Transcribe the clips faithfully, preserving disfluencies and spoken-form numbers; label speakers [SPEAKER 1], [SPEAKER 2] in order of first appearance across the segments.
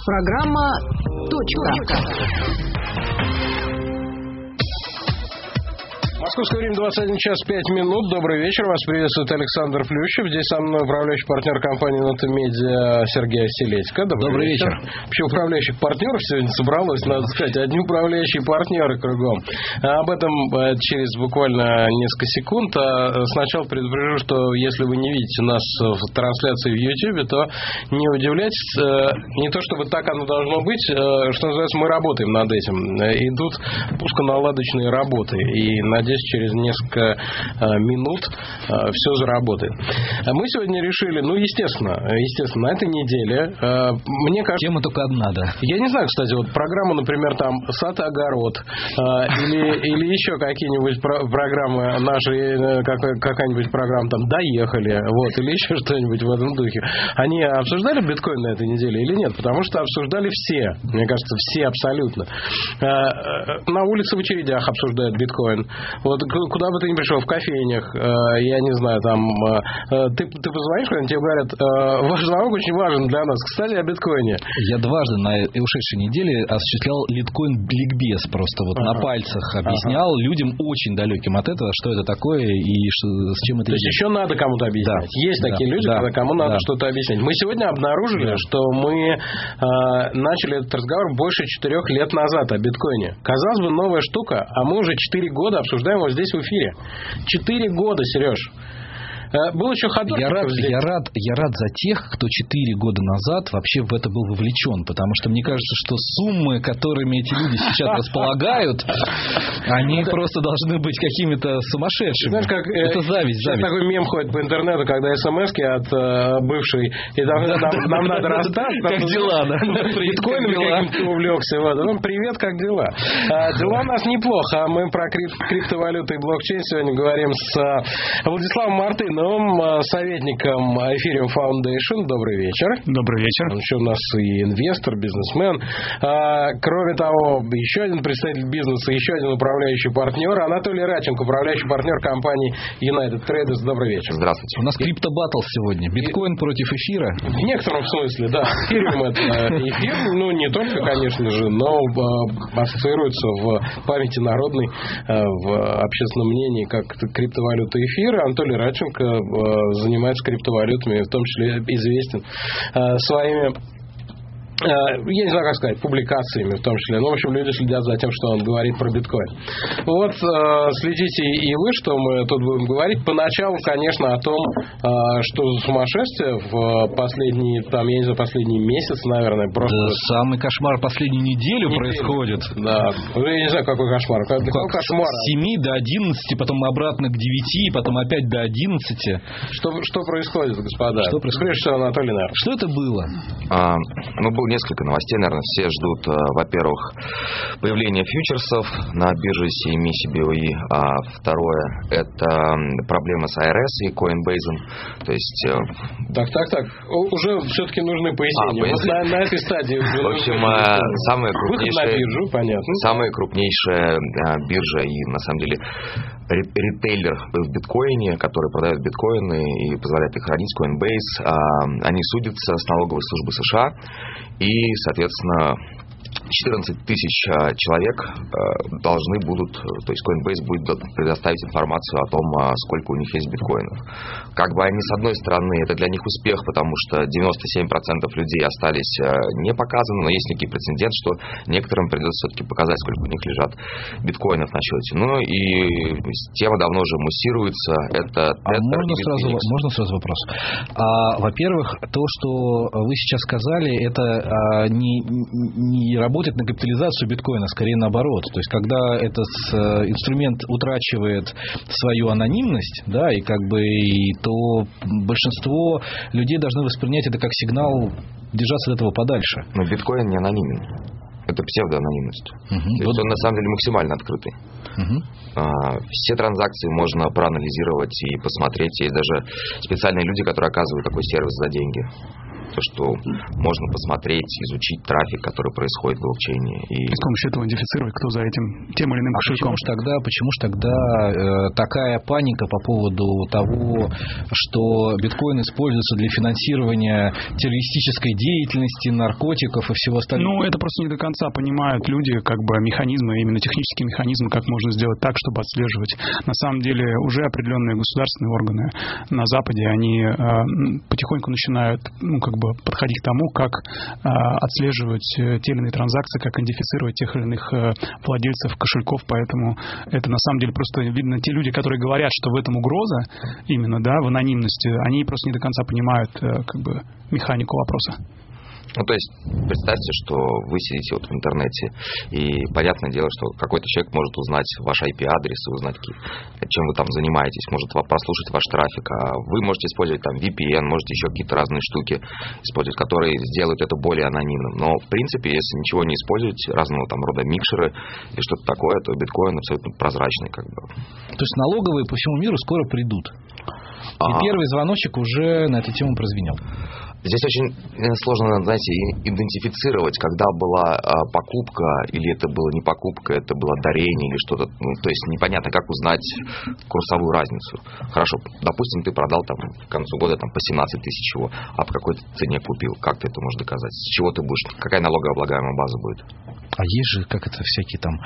[SPEAKER 1] Программа «Точка».
[SPEAKER 2] Московское время двадцать один час пять минут. Добрый вечер. Вас приветствует Александр Плющев. Здесь со мной управляющий партнер компании «Нотамедиа» Сергей Селедько. Добрый, Добрый вечер. вечер. Вообще управляющих партнеров сегодня собралось, надо сказать, одни управляющие партнеры кругом. А об этом через буквально несколько секунд. А сначала предупрежу, что если вы не видите нас в трансляции в YouTube, то не удивляйтесь. Не то чтобы так оно должно быть. Что называется, мы работаем над этим. Идут пусконаладочные работы. И надеюсь, через несколько э, минут э, все заработает. Мы сегодня решили, ну, естественно, естественно, на этой неделе, э, мне кажется...
[SPEAKER 3] Тема только одна, да.
[SPEAKER 2] Я не знаю, кстати, вот программа, например, там «Сад и огород», э, или, или еще какие-нибудь про- программы наши, э, как, какая-нибудь программа там «Доехали», вот, или еще что-нибудь в этом духе. Они обсуждали биткоин на этой неделе или нет? Потому что обсуждали все, мне кажется, все абсолютно. Э, э, на улице в очередях обсуждают биткоин. Вот куда бы ты ни пришел, в кофейнях, э, я не знаю, там, э, ты, ты позвонишь, когда тебе говорят, э, ваш звонок очень важен для нас. Кстати, о биткоине.
[SPEAKER 3] Я дважды на ушедшей неделе осуществлял литкоин-ликбез, просто вот ага. на пальцах объяснял ага. людям очень далеким от этого, что это такое и что, с чем это.
[SPEAKER 2] То есть еще надо кому-то объяснять. Да. Есть да. такие люди, да. кому надо да. что-то объяснять. Мы сегодня обнаружили, да. что мы э, начали этот разговор больше четырех лет назад о биткоине. Казалось бы, новая штука, а мы уже четыре года обсуждаем его здесь в эфире. Четыре года, Сереж. Был еще ходок.
[SPEAKER 3] Я рад, я, рад, я рад за тех, кто четыре года назад вообще в это был вовлечен. Потому что мне кажется, что суммы, которыми эти люди сейчас располагают, они просто должны быть какими-то сумасшедшими.
[SPEAKER 2] Знаешь, как это зависть. Сейчас такой мем ходит по интернету, когда смс-ки от бывшей, и нам надо расстаться.
[SPEAKER 3] Как дела, да?
[SPEAKER 2] Биткоином каким-то увлекся. Ну, привет, как дела? Дела у нас неплохо. Мы про криптовалюты и блокчейн сегодня говорим с Владиславом Мартыновым, советником Ethereum Foundation. Добрый вечер.
[SPEAKER 4] Добрый вечер.
[SPEAKER 2] Он еще у нас и инвестор, бизнесмен. А, кроме того, еще один представитель бизнеса, еще один управляющий партнер. Анатолий Радченко, управляющий партнер компании United Traders. Добрый вечер.
[SPEAKER 3] Здравствуйте. У нас криптобаттл сегодня. Биткоин и... против эфира.
[SPEAKER 2] В некотором смысле, да. Ethereum это эфир. Ну, не только, конечно же, но ассоциируется в памяти народной, в общественном мнении, как криптовалюта эфира. Анатолий Радченко занимается криптовалютами, в том числе известен э, своими, э, я не знаю, как сказать, публикациями в том числе. Ну, в общем, люди следят за тем, что он говорит про биткоин. Вот, э, следите и вы, что мы тут будем говорить. Поначалу, конечно, о том, э, что за сумасшествие в последние, там, я не знаю, последний месяц, наверное, просто...
[SPEAKER 3] Да, самый кошмар последнюю неделю Неделю. происходит.
[SPEAKER 2] Да, я не знаю, какой кошмар. Какой
[SPEAKER 3] как
[SPEAKER 2] кошмар?
[SPEAKER 3] С семи до одиннадцати, потом обратно к девяти, потом опять до одиннадцати.
[SPEAKER 2] Что, что происходит, господа?
[SPEAKER 3] Что происходит?
[SPEAKER 2] Прежде всего, Анатолий, наверное.
[SPEAKER 3] Что это было?
[SPEAKER 4] А, ну, было несколько новостей, наверное, все ждут, во-первых, появления фьючерсов на бирже си эм и си би о и, а второе, это проблема с ай ар эс и Coinbase, то есть...
[SPEAKER 2] Так, так, так, уже все-таки нужны пояснения. А, вот на, на этой стадии...
[SPEAKER 4] В общем, самая крупнейшая,
[SPEAKER 2] биржу, понятно.
[SPEAKER 4] самая крупнейшая биржа и, на самом деле, ритейлер в биткоине, который продает биткоины и позволяет их хранить, Coinbase, они судятся с налоговой службой США, и, соответственно, четырнадцать тысяч человек должны будут, то есть Coinbase будет предоставить информацию о том, сколько у них есть биткоинов. Как бы они, с одной стороны, это для них успех, потому что девяносто семь процентов людей остались не показаны, но есть некий прецедент, что некоторым придется все-таки показать, сколько у них лежат биткоинов на счете. Ну и тема давно уже муссируется. Это,
[SPEAKER 3] а
[SPEAKER 4] это
[SPEAKER 3] можно, сразу, можно сразу вопрос? А, во-первых, то, что вы сейчас сказали, это а, не, не работает на капитализацию биткоина, скорее наоборот. То есть, когда этот инструмент утрачивает свою анонимность, да, и как бы, и, то большинство людей должны воспринять это как сигнал держаться от этого подальше.
[SPEAKER 4] Но биткоин не анонимен. Это псевдоанонимность. Uh-huh. То есть вот. Он на самом деле максимально открытый. Uh-huh. А, все транзакции можно проанализировать и посмотреть. Есть даже специальные люди, которые оказывают такой сервис за деньги. То, что можно посмотреть, изучить трафик, который происходит в блокчейне.
[SPEAKER 5] И с помощью этого идентифицировать, кто за этим тем или иным
[SPEAKER 3] а
[SPEAKER 5] кошельком.
[SPEAKER 3] Почему ж тогда, почему ж тогда э, такая паника по поводу того, что биткоин используется для финансирования террористической деятельности, наркотиков и всего остального?
[SPEAKER 5] Ну, это просто не до конца понимают люди, как бы механизмы, именно технические механизмы, как можно сделать так, чтобы отслеживать. На самом деле уже определенные государственные органы на Западе, они э, потихоньку начинают, ну, как бы подходить к тому, как э, отслеживать те или иные транзакции, как идентифицировать тех или иных э, владельцев кошельков. Поэтому это на самом деле просто видно, те люди, которые говорят, что в этом угроза, именно, да, в анонимности, они просто не до конца понимают э, как бы механику вопроса.
[SPEAKER 4] Ну, то есть, представьте, что вы сидите вот в интернете, и понятное дело, что какой-то человек может узнать ваш ай пи-адрес и узнать, чем вы там занимаетесь, может прослушать ваш трафик, а вы можете использовать там ви пи эн, можете еще какие-то разные штуки использовать, которые сделают это более анонимным. Но, в принципе, если ничего не использовать, разного там рода микшеры или что-то такое, то биткоин абсолютно прозрачный, как бы.
[SPEAKER 3] То есть налоговые по всему миру скоро придут. И а... первый звоночек уже на эту тему прозвенел.
[SPEAKER 4] Здесь очень сложно, знаете, идентифицировать, когда была покупка, или это была не покупка, это было дарение, или что-то. Ну, то есть непонятно, как узнать курсовую разницу. Хорошо, допустим, ты продал там к концу года там, по семнадцать тысяч его, а по какой цене купил. Как ты это можешь доказать? С чего ты будешь? Какая налогооблагаемая база будет?
[SPEAKER 3] А есть же, как это, всякие там,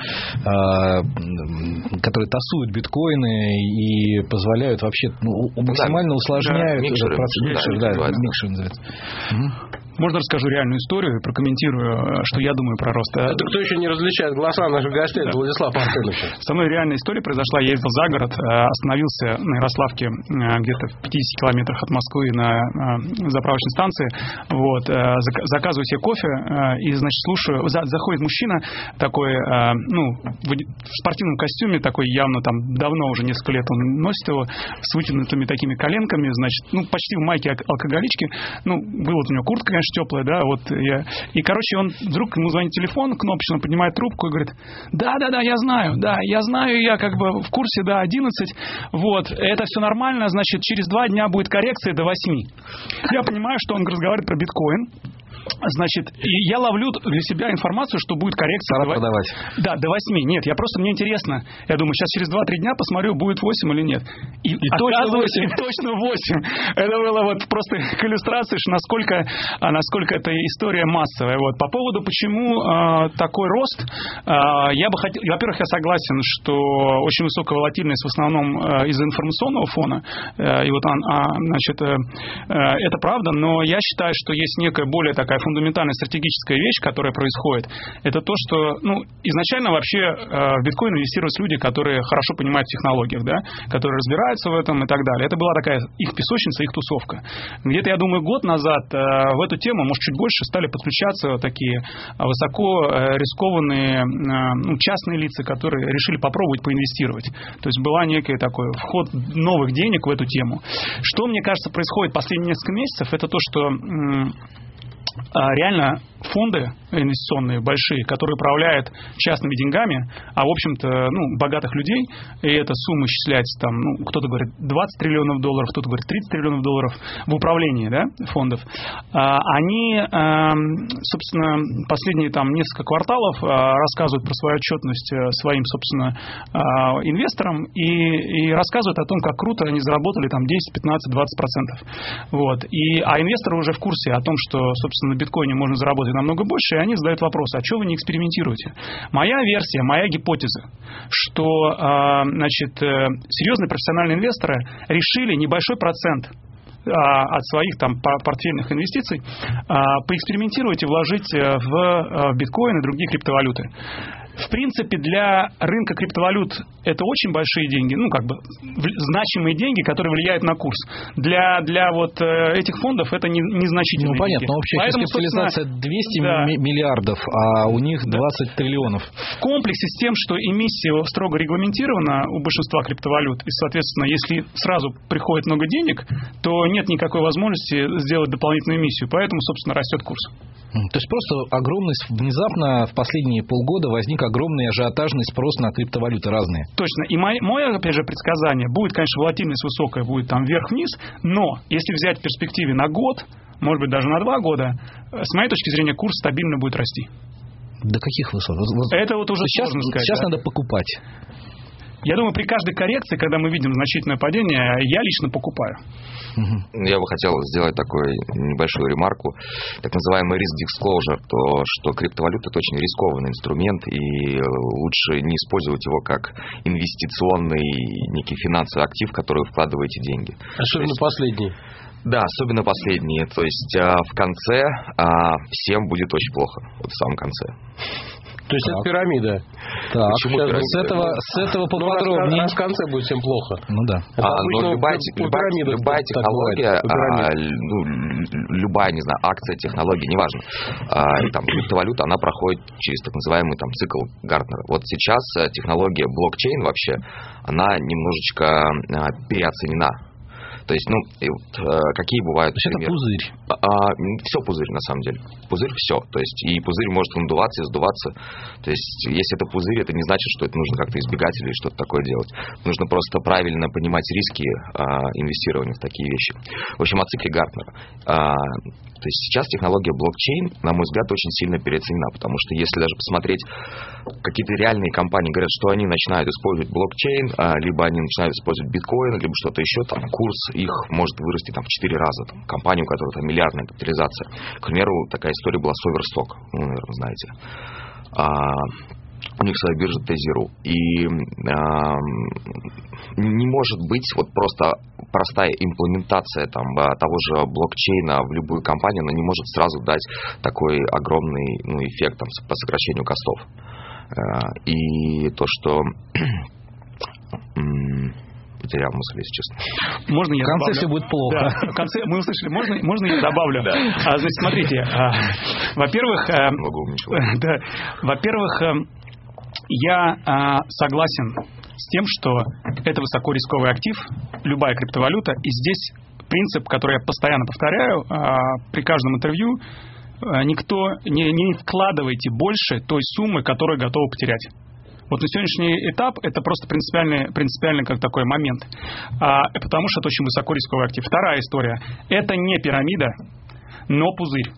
[SPEAKER 3] э, которые тасуют биткоины и позволяют вообще, ну, максимально да, усложняют
[SPEAKER 4] микшеры,
[SPEAKER 3] процесс. Микшер, да, да, микшер называется.
[SPEAKER 5] Угу. Можно расскажу реальную историю и прокомментирую, что я думаю про рост.
[SPEAKER 2] Это кто еще не различает голоса наших гостей? Это Владислав Артемьевич.
[SPEAKER 5] Со мной реальная история произошла. Я ездил за город, остановился на Ярославке где-то в пятидесяти километрах от Москвы на заправочной станции. Вот, заказываю себе кофе и, значит, слушаю. Заходит мужчина такой, ну, в спортивном костюме, такой явно там давно уже несколько лет он носит его, с вытянутыми такими коленками, значит, ну, почти в майке алкоголички. Ну, была вот у него куртка, конечно, теплая, да, вот я. И, короче, он вдруг ему звонит телефон, кнопочно поднимает трубку и говорит: да-да-да, я знаю, да, я знаю, я как бы в курсе, да, одиннадцать, вот, это все нормально, значит, через два дня будет коррекция до восьми. Я понимаю, что он разговаривает про биткоин. Значит, и я ловлю для себя информацию, что будет коррекция.
[SPEAKER 3] Пора продавать.
[SPEAKER 5] Да, до восьми. Нет, я просто, мне интересно. Я думаю, сейчас через два-три дня посмотрю, будет восемь или нет. И, и точно восемь. И точно восемь. Это было вот просто к иллюстрации, что насколько, насколько эта история массовая. Вот. По поводу, почему э, такой рост, э, я бы хотел... Во-первых, я согласен, что очень высокая волатильность в основном э, из-за информационного фона. Э, и вот, а, значит, э, э, это правда, но я считаю, что есть некая более такая фундаментальная стратегическая вещь, которая происходит, это то, что, ну, изначально вообще э, в биткоин инвестируют люди, которые хорошо понимают в технологиях, да, которые разбираются в этом и так далее. Это была такая их песочница, их тусовка. Где-то, я думаю, год назад э, в эту тему, может, чуть больше, стали подключаться такие высоко э, рискованные э, ну, частные лица, которые решили попробовать поинвестировать. То есть была некий такой вход новых денег в эту тему. Что, мне кажется, происходит последние несколько месяцев, это то, что м- реально фонды инвестиционные большие, которые управляют частными деньгами, а в общем-то, ну, богатых людей, и эта сумма исчисляется там, ну, кто-то говорит двадцать триллионов долларов, кто-то говорит тридцать триллионов долларов в управлении, да, фондов, они, собственно, последние там несколько кварталов рассказывают про свою отчетность своим, собственно, инвесторам и, и рассказывают о том, как круто они заработали там десять, пятнадцать, двадцать процентов. Вот. И, а инвесторы уже в курсе о том, что, собственно, на биткоине можно заработать намного больше, и они задают вопрос: а что вы не экспериментируете? Моя версия, моя гипотеза, что э, значит, э, серьезные профессиональные инвесторы решили небольшой процент от своих там портфельных инвестиций поэкспериментировать и вложить в биткоин и другие криптовалюты. В принципе, для рынка криптовалют это очень большие деньги, ну, как бы, значимые деньги, которые влияют на курс. Для, для вот этих фондов это не, незначительные
[SPEAKER 3] деньги. Ну, понятно,
[SPEAKER 5] деньги.
[SPEAKER 3] но общая
[SPEAKER 5] Поэтому,
[SPEAKER 3] капитализация двести да. миллиардов, а у них двадцать да. триллионов.
[SPEAKER 5] В комплексе с тем, что эмиссия строго регламентирована у большинства криптовалют, и, соответственно, если сразу приходит много денег, то нет никакой возможности сделать дополнительную эмиссию, поэтому, собственно, растет курс.
[SPEAKER 3] То есть просто огромный, внезапно в последние полгода возник огромный ажиотажный спрос на криптовалюты разные.
[SPEAKER 5] Точно. И мое, мое, опять же, предсказание, будет, конечно, волатильность высокая, будет там вверх-вниз, но если взять в перспективе на год, может быть, даже на два года, с моей точки зрения, курс стабильно будет расти.
[SPEAKER 3] До каких высот?
[SPEAKER 5] Это вот уже
[SPEAKER 3] сейчас,
[SPEAKER 5] сложно сказать.
[SPEAKER 3] Сейчас
[SPEAKER 5] да.
[SPEAKER 3] надо покупать.
[SPEAKER 5] Я думаю, при каждой коррекции, когда мы видим значительное падение, я лично покупаю.
[SPEAKER 4] Я бы хотел сделать такую небольшую ремарку, так называемый risk disclosure, то, что криптовалюта – это очень рискованный инструмент, и лучше не использовать его как инвестиционный некий финансовый актив, в который вы вкладываете деньги.
[SPEAKER 2] Особенно есть, последний.
[SPEAKER 4] Да, особенно последние. То есть в конце всем будет очень плохо, вот в самом конце.
[SPEAKER 2] То есть так. Это пирамида.
[SPEAKER 3] Так,
[SPEAKER 4] почему пирамида?
[SPEAKER 3] С этого, с этого поподробнее.
[SPEAKER 2] Ну, в конце будет всем плохо.
[SPEAKER 3] Ну да.
[SPEAKER 4] А, но любая, любая, любая технология, а, ну, любая, не знаю, акция, технология, неважно, а, там, криптовалюта, она проходит через так называемый там, цикл Гартнера. Вот сейчас технология блокчейн вообще, она немножечко а, переоценена. То есть, ну, и вот, э, какие бывают...
[SPEAKER 3] То есть это пузырь?
[SPEAKER 4] А, а, все пузырь, на самом деле. Пузырь все. То есть, и пузырь может надуваться и сдуваться. То есть, если это пузырь, это не значит, что это нужно как-то избегать или что-то такое делать. Нужно просто правильно понимать риски а, инвестирования в такие вещи. В общем, о цикле Гартнера. А, то есть, сейчас технология блокчейн, на мой взгляд, очень сильно переоценена. Потому что, если даже посмотреть, какие-то реальные компании говорят, что они начинают использовать блокчейн, а, либо они начинают использовать биткоин, либо что-то еще, там, курс их может вырасти там, в четыре раза. Там, компания, у которой там миллиардная капитализация. К примеру, такая история была с Overstock. Ну, наверное, знаете. А, у них своя биржа Тезеру. И а, не может быть вот просто простая имплементация там, того же блокчейна в любую компанию, она не может сразу дать такой огромный ну, эффект там, по сокращению костов. А, и то, что... потерял мысль, если честно.
[SPEAKER 5] Можно я
[SPEAKER 3] в конце
[SPEAKER 5] добавлю?
[SPEAKER 3] Все будет плохо.
[SPEAKER 5] Да, в конце, мы услышали, можно, можно я добавлю? Да. А, значит, смотрите, а, во-первых, а, да, во-первых, а, я а, согласен с тем, что это высокорисковый актив, любая криптовалюта, и здесь принцип, который я постоянно повторяю а, при каждом интервью, а, никто не, не вкладывайте больше той суммы, которую готовы потерять. Вот на сегодняшний этап это просто принципиальный, принципиальный как такой момент, а, потому что это очень высокорисковый актив. Вторая история. Это не пирамида, но пузырь.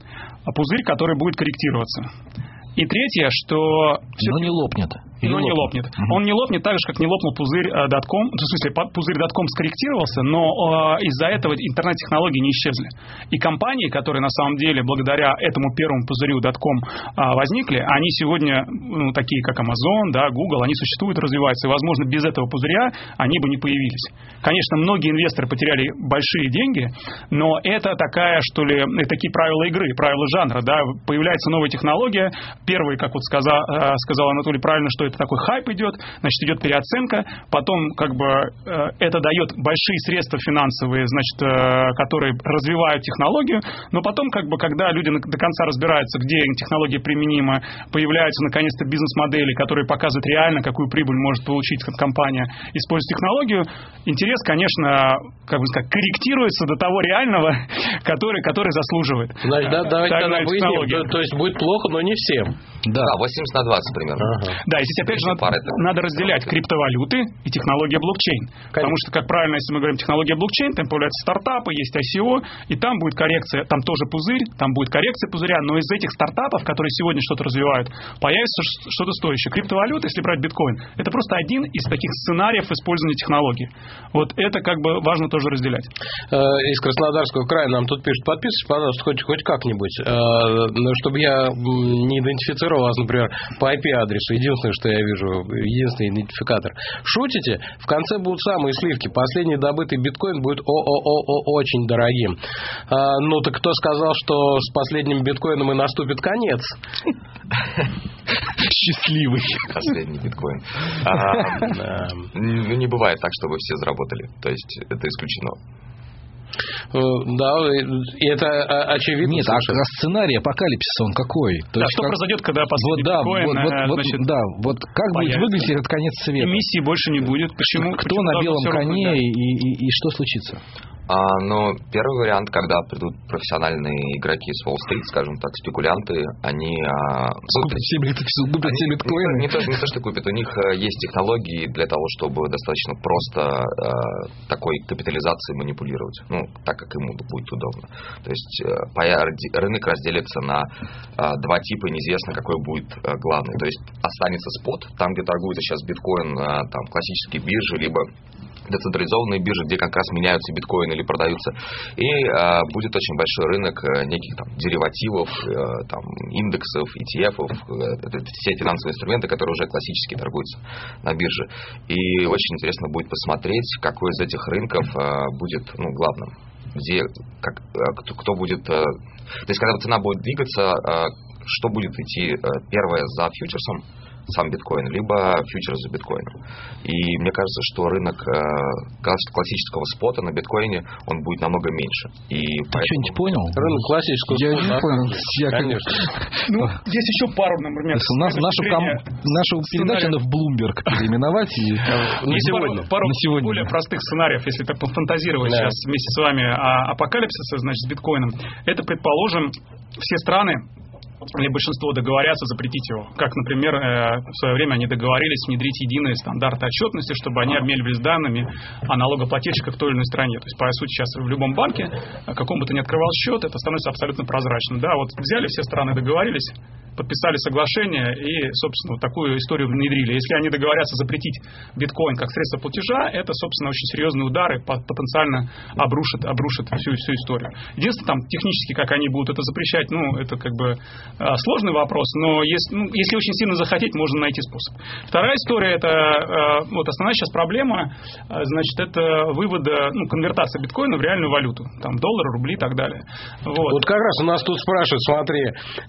[SPEAKER 5] А пузырь, который будет корректироваться. И третье, что...
[SPEAKER 3] Но не лопнет.
[SPEAKER 5] Но не лопнет. Uh-huh. Он не лопнет так же, как не лопнул пузырь .com. В смысле, пузырь .com скорректировался, но э, из-за этого интернет-технологии не исчезли. И компании, которые на самом деле благодаря этому первому пузырю .com э, возникли, они сегодня, ну, такие как Amazon, да, Google, они существуют, развиваются. И, возможно, без этого пузыря они бы не появились. Конечно, многие инвесторы потеряли большие деньги, но это такая, что ли, такие правила игры, правила жанра. Да? Появляется новая технология. Первый, как вот сказал, э, сказал Анатолий правильно, что это такой хайп идет, значит, идет переоценка, потом, как бы, э, это дает большие средства финансовые, значит, э, которые развивают технологию, но потом, как бы, когда люди до конца разбираются, где технология применима, появляются, наконец-то, бизнес-модели, которые показывают реально, какую прибыль может получить компания, используя технологию, интерес, конечно, как бы сказать, корректируется до того реального, который, который заслуживает.
[SPEAKER 2] Значит, да, давайте тогда выясним, то, то есть будет плохо, но не всем.
[SPEAKER 4] Да, восемьдесят на двадцать примерно.
[SPEAKER 2] Ага.
[SPEAKER 5] Да, и здесь опять же надо, надо разделять криптовалюты и технология блокчейн. Конечно. Потому что, как правильно, если мы говорим технология блокчейн, там появляются стартапы, есть ай си о, и там будет коррекция, там тоже пузырь, там будет коррекция пузыря, но из этих стартапов, которые сегодня что-то развивают, появится что-то стоящее. Криптовалюта, если брать биткоин, это просто один из таких сценариев использования технологий. Вот это как бы важно тоже разделять.
[SPEAKER 2] Из Краснодарского края нам тут пишут: подписывайтесь, пожалуйста, хоть, хоть как-нибудь, чтобы я не идентифицировал вас, например, по ай пи-адресу. Единственное, что я вижу, единственный идентификатор. Шутите? В конце будут самые сливки. Последний добытый биткоин будет о-о-о-о очень дорогим. А, ну, так кто сказал, что с последним биткоином и наступит конец?
[SPEAKER 3] Счастливый.
[SPEAKER 4] Последний биткоин. А, ну, не бывает так, чтобы все заработали. То есть, это исключено.
[SPEAKER 2] Да, и это очевидно.
[SPEAKER 3] Нет, а сценарий апокалипсиса он какой? То
[SPEAKER 5] да,
[SPEAKER 3] есть,
[SPEAKER 5] что
[SPEAKER 3] как...
[SPEAKER 5] произойдет, когда последний
[SPEAKER 3] вот, да,
[SPEAKER 5] биткоин,
[SPEAKER 3] вот, вот,
[SPEAKER 5] значит,
[SPEAKER 3] да, вот как появится. Будет выглядеть этот конец света?
[SPEAKER 5] Эмиссии больше не будет. Почему?
[SPEAKER 3] Кто
[SPEAKER 5] Почему
[SPEAKER 3] на белом коне
[SPEAKER 5] равно, да?
[SPEAKER 3] и, и, и что случится?
[SPEAKER 4] А, ну, первый вариант, когда придут профессиональные игроки с Уолл-стрит, скажем так, спекулянты, они... А,
[SPEAKER 3] купят все биткоины.
[SPEAKER 4] Не, не, то, не то, что купят, у них есть технологии для того, чтобы достаточно просто а, такой капитализацией манипулировать, ну, так, как ему будет удобно. То есть а, рынок разделится на а, два типа, неизвестно, какой будет а, главный. То есть останется спот, там, где торгуется сейчас биткоин, а, там, классические биржи, либо децентрализованные биржи, где как раз меняются биткоины или продаются. И э, будет очень большой рынок э, неких там деривативов, э, там, индексов, и ти эф-ов, э, это все финансовые инструменты, которые уже классически торгуются на бирже. И очень интересно будет посмотреть, какой из этих рынков э, будет ну, главным. Где, как, кто, кто будет... Э, то есть, когда цена будет двигаться, э, что будет идти э, первое за фьючерсом, сам биткоин, либо фьючерс за биткоином. И мне кажется, что рынок э, классического спота на биткоине, он будет намного меньше. И
[SPEAKER 3] ты
[SPEAKER 4] поэтому...
[SPEAKER 3] что-нибудь понял?
[SPEAKER 2] Рынок классического
[SPEAKER 3] я
[SPEAKER 2] спота.
[SPEAKER 3] Я не понял. Я,
[SPEAKER 2] конечно.
[SPEAKER 5] Ну, есть еще пару, например.
[SPEAKER 3] У нас нашу, ком... нашу передачу надо в Bloomberg переименовать.
[SPEAKER 5] Есть пару более простых сценариев, если так пофантазировать сейчас вместе с вами о апокалипсисе, значит, с биткоином. Это, предположим, все страны или большинство договорятся запретить его. Как, например, в свое время они договорились внедрить единые стандарты отчетности, чтобы они обменивались данными о налогоплательщиках в той или иной стране. То есть, по сути, сейчас в любом банке, какому бы ты ни открывал счет, это становится абсолютно прозрачным. Да, вот взяли, все страны договорились, подписали соглашение и, собственно, вот такую историю внедрили. Если они договорятся запретить биткоин как средство платежа, это, собственно, очень серьезные удары, потенциально обрушат, обрушат всю, всю историю. Единственное, там, технически, как они будут это запрещать, ну, это как бы сложный вопрос, но если, ну, если очень сильно захотеть, можно найти способ. Вторая история, это вот основная сейчас проблема, значит, это вывода, ну, конвертация биткоина в реальную валюту, там, доллары, рубли и так далее. Вот,
[SPEAKER 2] вот как раз у нас тут спрашивают, смотри,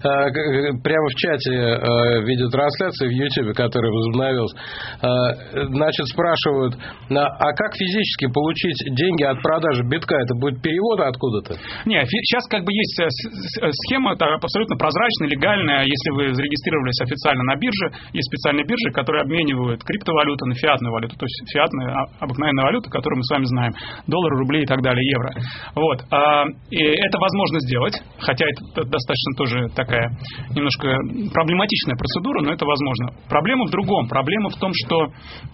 [SPEAKER 2] прямо в чате видеотрансляции в YouTube, который возобновился, значит, спрашивают, а как физически получить деньги от продажи битка? Это будет перевод откуда-то?
[SPEAKER 5] Не, сейчас как бы есть схема, это абсолютно прозрачная, легальная, если вы зарегистрировались официально на бирже, есть специальные биржи, которые обменивают криптовалюту на фиатную валюту, то есть фиатная обыкновенная валюта, которую мы с вами знаем, доллары, рубли и так далее, евро. Вот. И это возможно сделать, хотя это достаточно тоже такая немножко проблематичная процедура, но это возможно. Проблема в другом. Проблема в том, что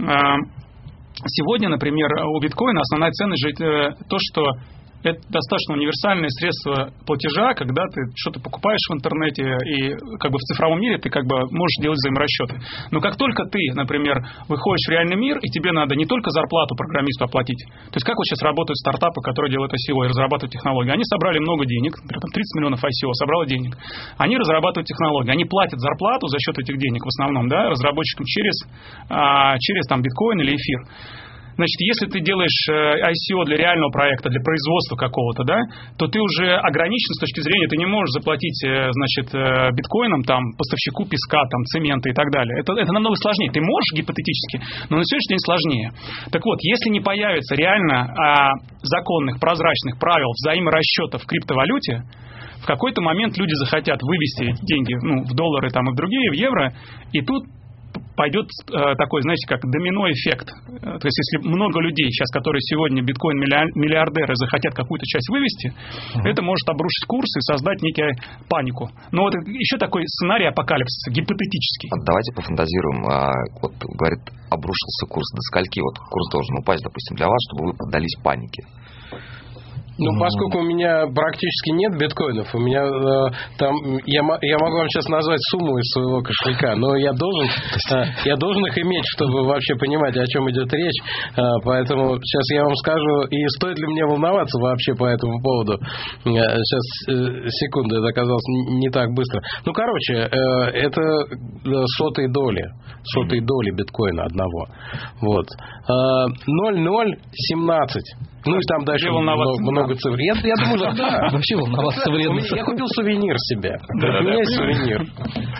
[SPEAKER 5] сегодня, например, у биткоина основная ценность же то, что это достаточно универсальное средство платежа, когда ты что-то покупаешь в интернете, и как бы в цифровом мире ты как бы можешь делать взаиморасчеты. Но как только ты, например, выходишь в реальный мир, и тебе надо не только зарплату программисту оплатить. То есть как вот сейчас работают стартапы, которые делают ай си о и разрабатывают технологии. Они собрали много денег, например, тридцать миллионов ай си о собрало денег. Они разрабатывают технологии. Они платят зарплату за счет этих денег в основном, да, разработчикам через, а, через там биткоин или эфир. Значит, если ты делаешь ай си о для реального проекта, для производства какого-то, да, то ты уже ограничен с точки зрения, ты не можешь заплатить, значит, биткоином там поставщику песка, там, цемента и так далее. Это, это намного сложнее. Ты можешь гипотетически, но на сегодняшний день сложнее. Так вот, если не появится реально а, законных, прозрачных правил взаиморасчета в криптовалюте, в какой-то момент люди захотят вывести деньги, ну, в доллары там, и в другие, в евро, и тут пойдет э, такой, знаете, как домино-эффект. То есть, если много людей сейчас, которые сегодня биткоин-миллиардеры, захотят какую-то часть вывести, uh-huh. это может обрушить курс и создать некую панику. Но вот еще такой сценарий апокалипсиса, гипотетический.
[SPEAKER 4] Вот давайте пофантазируем. А, вот, говорит, обрушился курс до скольки? Вот курс должен упасть, допустим, для вас, чтобы вы поддались панике.
[SPEAKER 2] Ну, поскольку у меня практически нет биткоинов, у меня э, там я, я могу вам сейчас назвать сумму из своего кошелька, но я должен, э, я должен их иметь, чтобы вообще понимать, о чем идет речь. Э, поэтому сейчас я вам скажу, и стоит ли мне волноваться вообще по этому поводу. Э, сейчас, э, секунду, это оказалось не, не так быстро. Ну, короче, э, это сотые доли, сотые доли биткоина одного. Вот. Э, ноль ноль семнадцать. Ну и там дальше много, много цифр. Я, я думаю, что да.
[SPEAKER 3] Вообще волноваться вредно.
[SPEAKER 2] Я купил сувенир себе. У меня есть сувенир.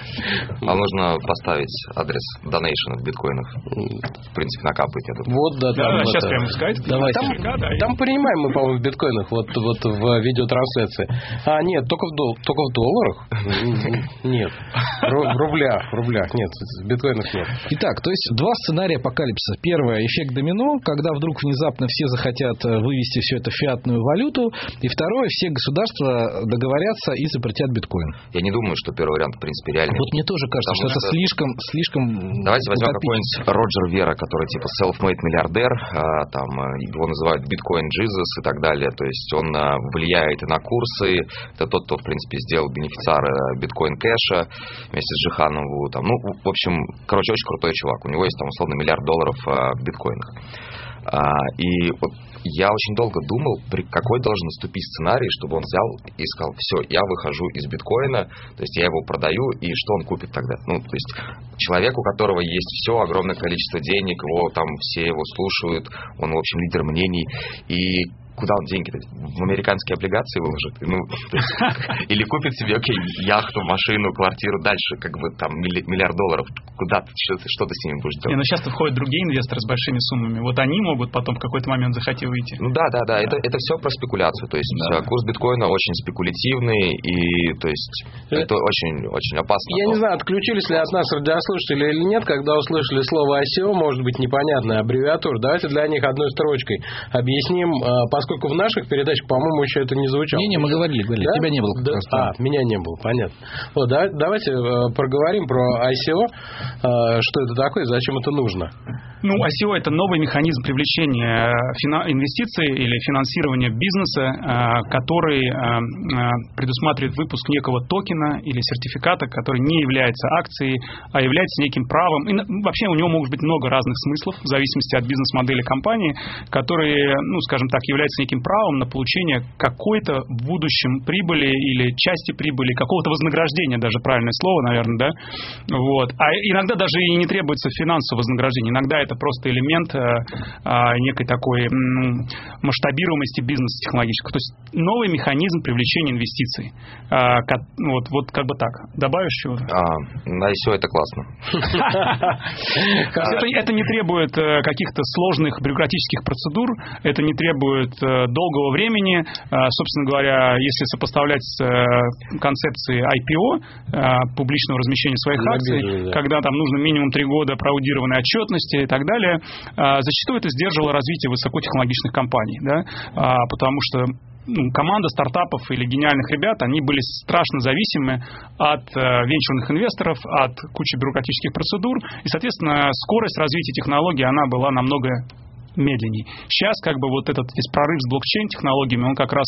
[SPEAKER 4] А нужно поставить адрес донейшена в биткоинах. В принципе, накапает, я думаю.
[SPEAKER 2] Вот, да, там
[SPEAKER 5] да,
[SPEAKER 2] это...
[SPEAKER 5] сейчас прямо сказать.
[SPEAKER 2] Давайте. Там, да, там принимаем мы, по-моему, в биткоинах, вот, вот в видеотрансляции. А, нет, только в, дол... только в долларах? Нет. В рублях, в рублях. Нет, в биткоинах нет.
[SPEAKER 3] Итак, то есть два сценария апокалипсиса. Первое, эффект домино, когда вдруг внезапно все захотят вывести все это в фиатную валюту. И второе, все государства договорятся и запретят биткоин.
[SPEAKER 4] Я не думаю, что первый вариант, в принципе, реальный.
[SPEAKER 3] Вот мне тоже кажется, что, что это слишком, слишком
[SPEAKER 4] Давайте возьмем какой-нибудь Роджер Вера, который типа self-made миллиардер, там его называют биткоин Jesus и так далее. То есть он влияет и на курсы. Это тот, кто, в принципе, сделал бенефициар биткоин кэша вместе с Джиханом Ву. Ну, в общем, короче, очень крутой чувак. У него есть там условно миллиард долларов в биткоинах. И вот я очень долго думал, при какой должен наступить сценарий, чтобы он взял и сказал: все, я выхожу из биткоина, то есть я его продаю, и что он купит тогда? Ну, то есть человек, у которого есть все, огромное количество денег, его там все его слушают, он, в общем, лидер мнений, и куда он деньги-то? В американские облигации выложит? Ну, есть, или купит себе, окей, яхту, машину, квартиру, дальше как бы там миллиард долларов. Куда ты, что, что ты с ними будешь делать?
[SPEAKER 5] Не, ну сейчас входят другие инвесторы с большими суммами. Вот они могут потом в какой-то момент захотеть выйти.
[SPEAKER 4] Ну да, да, да. да. Это, это все про спекуляцию. То есть да. Курс биткоина очень спекулятивный, и то есть это очень, очень опасно.
[SPEAKER 2] Я не знаю, отключились ли от нас радиослушатели или нет, когда услышали слово ай си о, может быть, непонятная аббревиатура. Давайте для них одной строчкой объясним, поскольку в наших передачах, по-моему, еще это не звучало.
[SPEAKER 3] Не-не, мы говорили, говорили.
[SPEAKER 2] Да?
[SPEAKER 3] Тебя не было.
[SPEAKER 2] Да? А, меня не было, понятно. Вот, да, давайте э, проговорим про ай си о, э, что это такое и зачем это нужно.
[SPEAKER 5] Ну, ай си о – это новый механизм привлечения фина- инвестиций или финансирования бизнеса, э, который э, э, предусматривает выпуск некого токена или сертификата, который не является акцией, а является неким правом. И вообще у него может быть много разных смыслов в зависимости от бизнес-модели компании, которые, ну, скажем так, являются неким правом на получение какой-то в будущем прибыли или части прибыли, какого-то вознаграждения, даже правильное слово, наверное, да? Вот. А иногда даже и не требуется финансового вознаграждения. Иногда это просто элемент а, а, некой такой м, масштабируемости бизнеса технологического. То есть новый механизм привлечения инвестиций. А, как, вот, вот как бы так. Добавишь чего-то?
[SPEAKER 4] А, на ай си о это классно.
[SPEAKER 5] Это не требует каких-то сложных бюрократических процедур, это не требует долгого времени. Собственно говоря, если сопоставлять с концепцией ай пи о, публичного размещения своих акций, когда там нужно минимум три года проаудированной отчетности и так далее, зачастую это сдерживало развитие высокотехнологичных компаний, да? Потому что ну, команда стартапов или гениальных ребят, они были страшно зависимы от э, венчурных инвесторов, от кучи бюрократических процедур, и, соответственно, скорость развития технологий, она была намного медленней. Сейчас как бы вот этот весь прорыв с блокчейн-технологиями, он как раз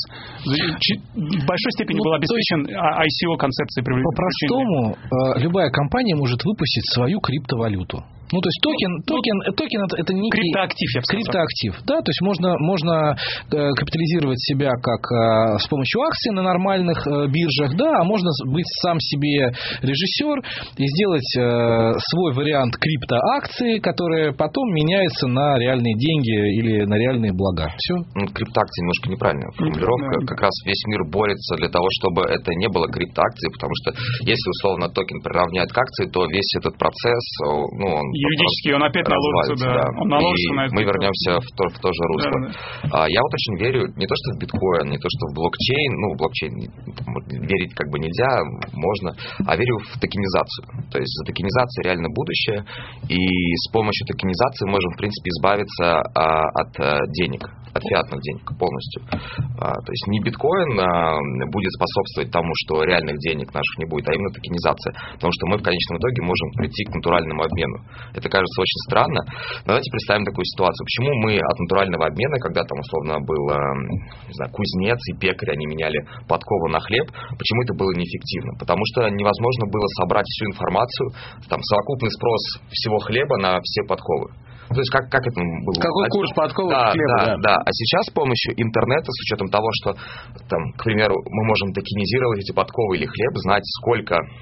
[SPEAKER 5] в большой степени ну, был обеспечен ай си о-концепцией привлечения.
[SPEAKER 3] По-простому, э, любая компания может выпустить свою криптовалюту. Ну, то есть токен, токен, токен это, это некий...
[SPEAKER 5] Криптоактив, я бы сказал.
[SPEAKER 3] Криптоактив, да, то есть можно, можно э, капитализировать себя как э, с помощью акций на нормальных э, биржах, да, а можно быть сам себе режиссер и сделать э, свой вариант криптоакции, которые потом меняются на реальные деньги или на реальные блага. Все.
[SPEAKER 4] Ну, криптоакции немножко неправильная формулировка.
[SPEAKER 5] Да.
[SPEAKER 4] Как раз весь мир борется для того, чтобы это не было криптоакцией, потому что если условно токен приравняют к акции, то весь этот процесс, ну, он
[SPEAKER 5] юридически он опять наложится, да.
[SPEAKER 4] да.
[SPEAKER 5] Он наложится
[SPEAKER 4] и
[SPEAKER 5] на это.
[SPEAKER 4] Мы вернемся в то, в то же русло. Да, да. Я вот очень верю не то, что в биткоин, не то, что в блокчейн. Ну, в блокчейн верить как бы нельзя, можно, а верю в токенизацию. То есть за токенизацией реально будущее, и с помощью токенизации можем, в принципе, избавиться от денег, от фиатных денег полностью. То есть не биткоин будет способствовать тому, что реальных денег наших не будет, а именно токенизация. Потому что мы в конечном итоге можем прийти к натуральному обмену. Это кажется очень странно. Но давайте представим такую ситуацию. Почему мы от натурального обмена, когда там условно был, не знаю, кузнец и пекарь, они меняли подкову на хлеб, почему это было неэффективно? Потому что невозможно было собрать всю информацию, там, совокупный спрос всего хлеба на все подковы. То есть как, как это было?
[SPEAKER 2] Какой курс подковы
[SPEAKER 4] да,
[SPEAKER 2] хлеба?
[SPEAKER 4] Да,
[SPEAKER 2] да.
[SPEAKER 4] да. А сейчас с помощью интернета, с учетом того, что, там, к примеру, мы можем токенизировать эти подковы или хлеб, знать, сколько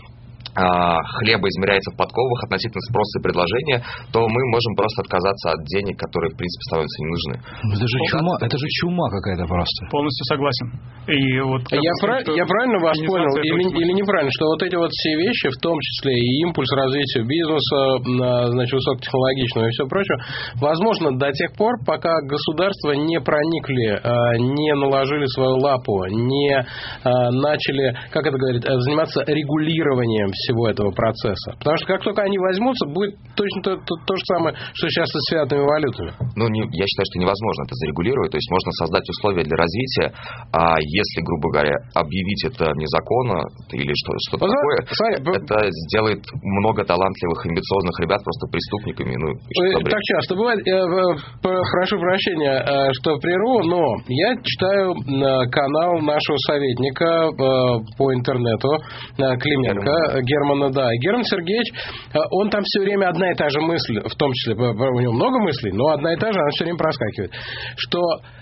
[SPEAKER 4] хлеба измеряется в подковах относительно спроса и предложения, то мы можем просто отказаться от денег, которые, в принципе, становятся не нужны.
[SPEAKER 3] Это же чума, это же чума какая-то просто.
[SPEAKER 5] Полностью согласен. И вот,
[SPEAKER 2] я, прав, я правильно вас понял или, или неправильно, что вот эти вот все вещи, в том числе и импульс развития бизнеса, значит, высокотехнологичного и все прочее, возможно до тех пор, пока государства не проникли, не наложили свою лапу, не начали, как это говорит, заниматься регулированием всего этого процесса. Потому что как только они возьмутся, будет точно то, то, то же самое, что сейчас и с фиатными валютами.
[SPEAKER 4] Ну, не, я считаю, что невозможно это зарегулировать. То есть можно создать условия для развития, а если, грубо говоря, объявить это незаконно или что, что-то вот, такое, смотри, это сделает много талантливых, амбициозных ребят просто преступниками. Ну,
[SPEAKER 2] так часто бывает. Прошу прощения, что прерву, но я читаю канал нашего советника по интернету Клименко, Германа, да. Герман Сергеевич, он там все время одна и та же мысль, в том числе, у него много мыслей, но одна и та же, она все время проскакивает, что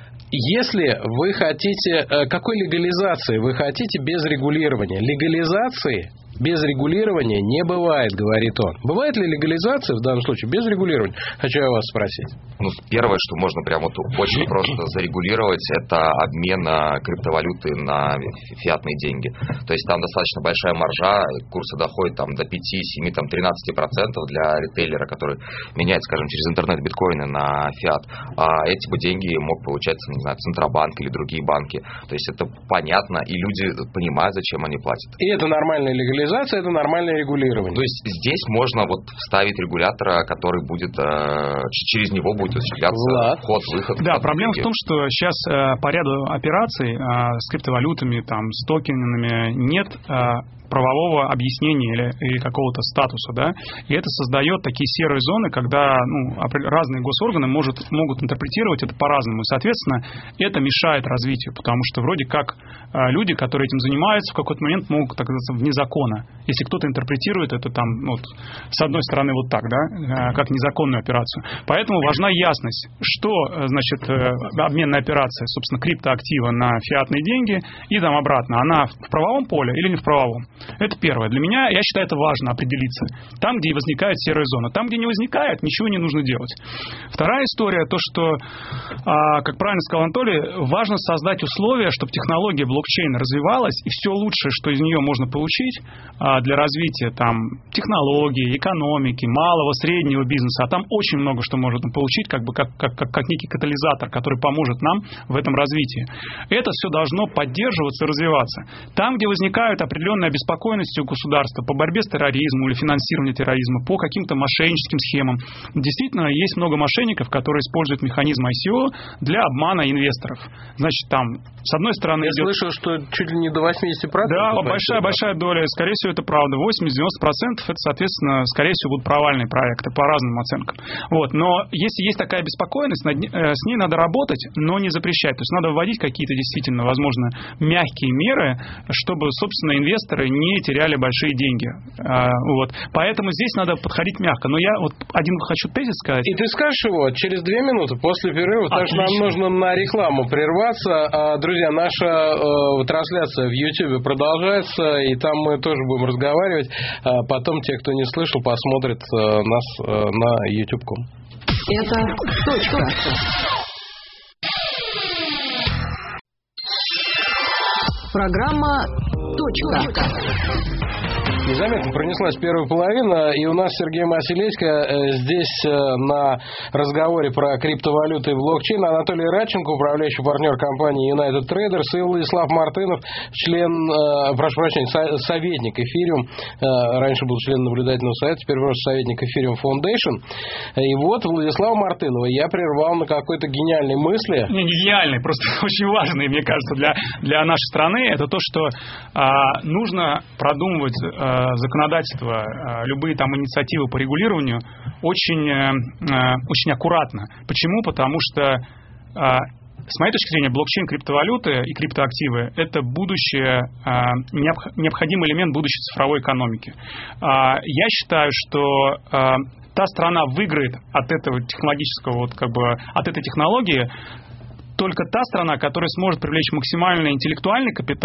[SPEAKER 2] если вы хотите, какой легализации вы хотите без регулирования? Легализации без регулирования не бывает, говорит он. Бывает ли легализация в данном случае без регулирования? Хочу я вас спросить.
[SPEAKER 4] Ну, первое, что можно прямо вот очень просто зарегулировать, это обмен криптовалюты на фиатные деньги. То есть там достаточно большая маржа, курсы доходят там, до пять-семь-тринадцать процентов для ритейлера, который меняет, скажем, через интернет биткоины на фиат. А эти бы деньги мог получать, не знаю, Центробанк или другие банки. То есть это понятно, и люди понимают, зачем они платят.
[SPEAKER 2] И это нормальная легализация. Это нормальное регулирование.
[SPEAKER 4] То есть здесь можно вот вставить регулятора, который будет э, через него будет осуществляться вход-выход.
[SPEAKER 5] Да, проблема в том, что сейчас э, по ряду операций э, с криптовалютами, там, с токенами нет э, правового объяснения или, или какого-то статуса, да, и это создает такие серые зоны, когда ну, разные госорганы может, могут интерпретировать это по-разному, и, соответственно, это мешает развитию, потому что вроде как э, люди, которые этим занимаются, в какой-то момент могут, так сказать, вне закона, если кто-то интерпретирует это там, вот, с одной стороны вот так, да, э, как незаконную операцию. Поэтому важна ясность, что, значит, э, обменная операция, собственно, криптоактива на фиатные деньги и там обратно, она в правовом поле или не в правовом. Это первое. Для меня, я считаю, это важно определиться. Там, где возникает серая зона. Там, где не возникает, ничего не нужно делать. Вторая история, то, что, а, как правильно сказал Анатолий, важно создать условия, чтобы технология блокчейна развивалась, и все лучшее, что из нее можно получить а, для развития там, технологий, экономики, малого, среднего бизнеса, а там очень много что можно получить, как, бы, как, как, как, как некий катализатор, который поможет нам в этом развитии. Это все должно поддерживаться и развиваться. Там, где возникают определенные обеспокоенности, спокойностью государства по борьбе с терроризмом или финансированию терроризма, по каким-то мошенническим схемам. Действительно, есть много мошенников, которые используют механизм ай си о для обмана инвесторов. Значит, там, с одной стороны...
[SPEAKER 2] Я
[SPEAKER 5] идет...
[SPEAKER 2] слышал, что чуть ли не до восемьдесят процентов.
[SPEAKER 5] Да, большая-большая доля. Скорее всего, это правда. восемьдесят-девяносто процентов это, соответственно, скорее всего, будут провальные проекты по разным оценкам. Вот. Но если есть такая беспокойность, с ней надо работать, но не запрещать. То есть надо вводить какие-то действительно, возможно, мягкие меры, чтобы, собственно, инвесторы не теряли большие деньги. А, вот. Поэтому здесь надо подходить мягко. Но я вот один хочу тезис сказать.
[SPEAKER 2] И ты скажешь его через две минуты после перерыва, потому что нам нужно на рекламу прерваться. А, друзья, наша э, трансляция в YouTube продолжается, и там мы тоже будем разговаривать. А потом те, кто не слышал, посмотрят э, нас э, на YouTube точка ком.
[SPEAKER 1] Это точка. Программа «Точка».
[SPEAKER 2] Незаметно пронеслась первая половина, и у нас Сергей Масилесько здесь на разговоре про криптовалюты и блокчейн, Анатолий Радченко, управляющий партнер компании United Traders, и Владислав Мартынов, член, прошу прощения, советник Эфириум, раньше был член наблюдательного совета, теперь просто советник Эфириум Foundation. И вот Владислава Мартынова я прервал на какой-то гениальной мысли.
[SPEAKER 5] Не, не гениальной, просто очень важной, мне кажется, для, для нашей страны, это то, что а, нужно продумывать а, законодательство, любые там инициативы по регулированию очень, очень аккуратно. Почему? Потому что, с моей точки зрения, блокчейн, криптовалюты и криптоактивы – это будущее, необходимый элемент будущей цифровой экономики. Я считаю, что та страна выиграет от этого технологического, вот как бы, от этой технологии только та страна, которая сможет привлечь максимальный интеллектуальный капитал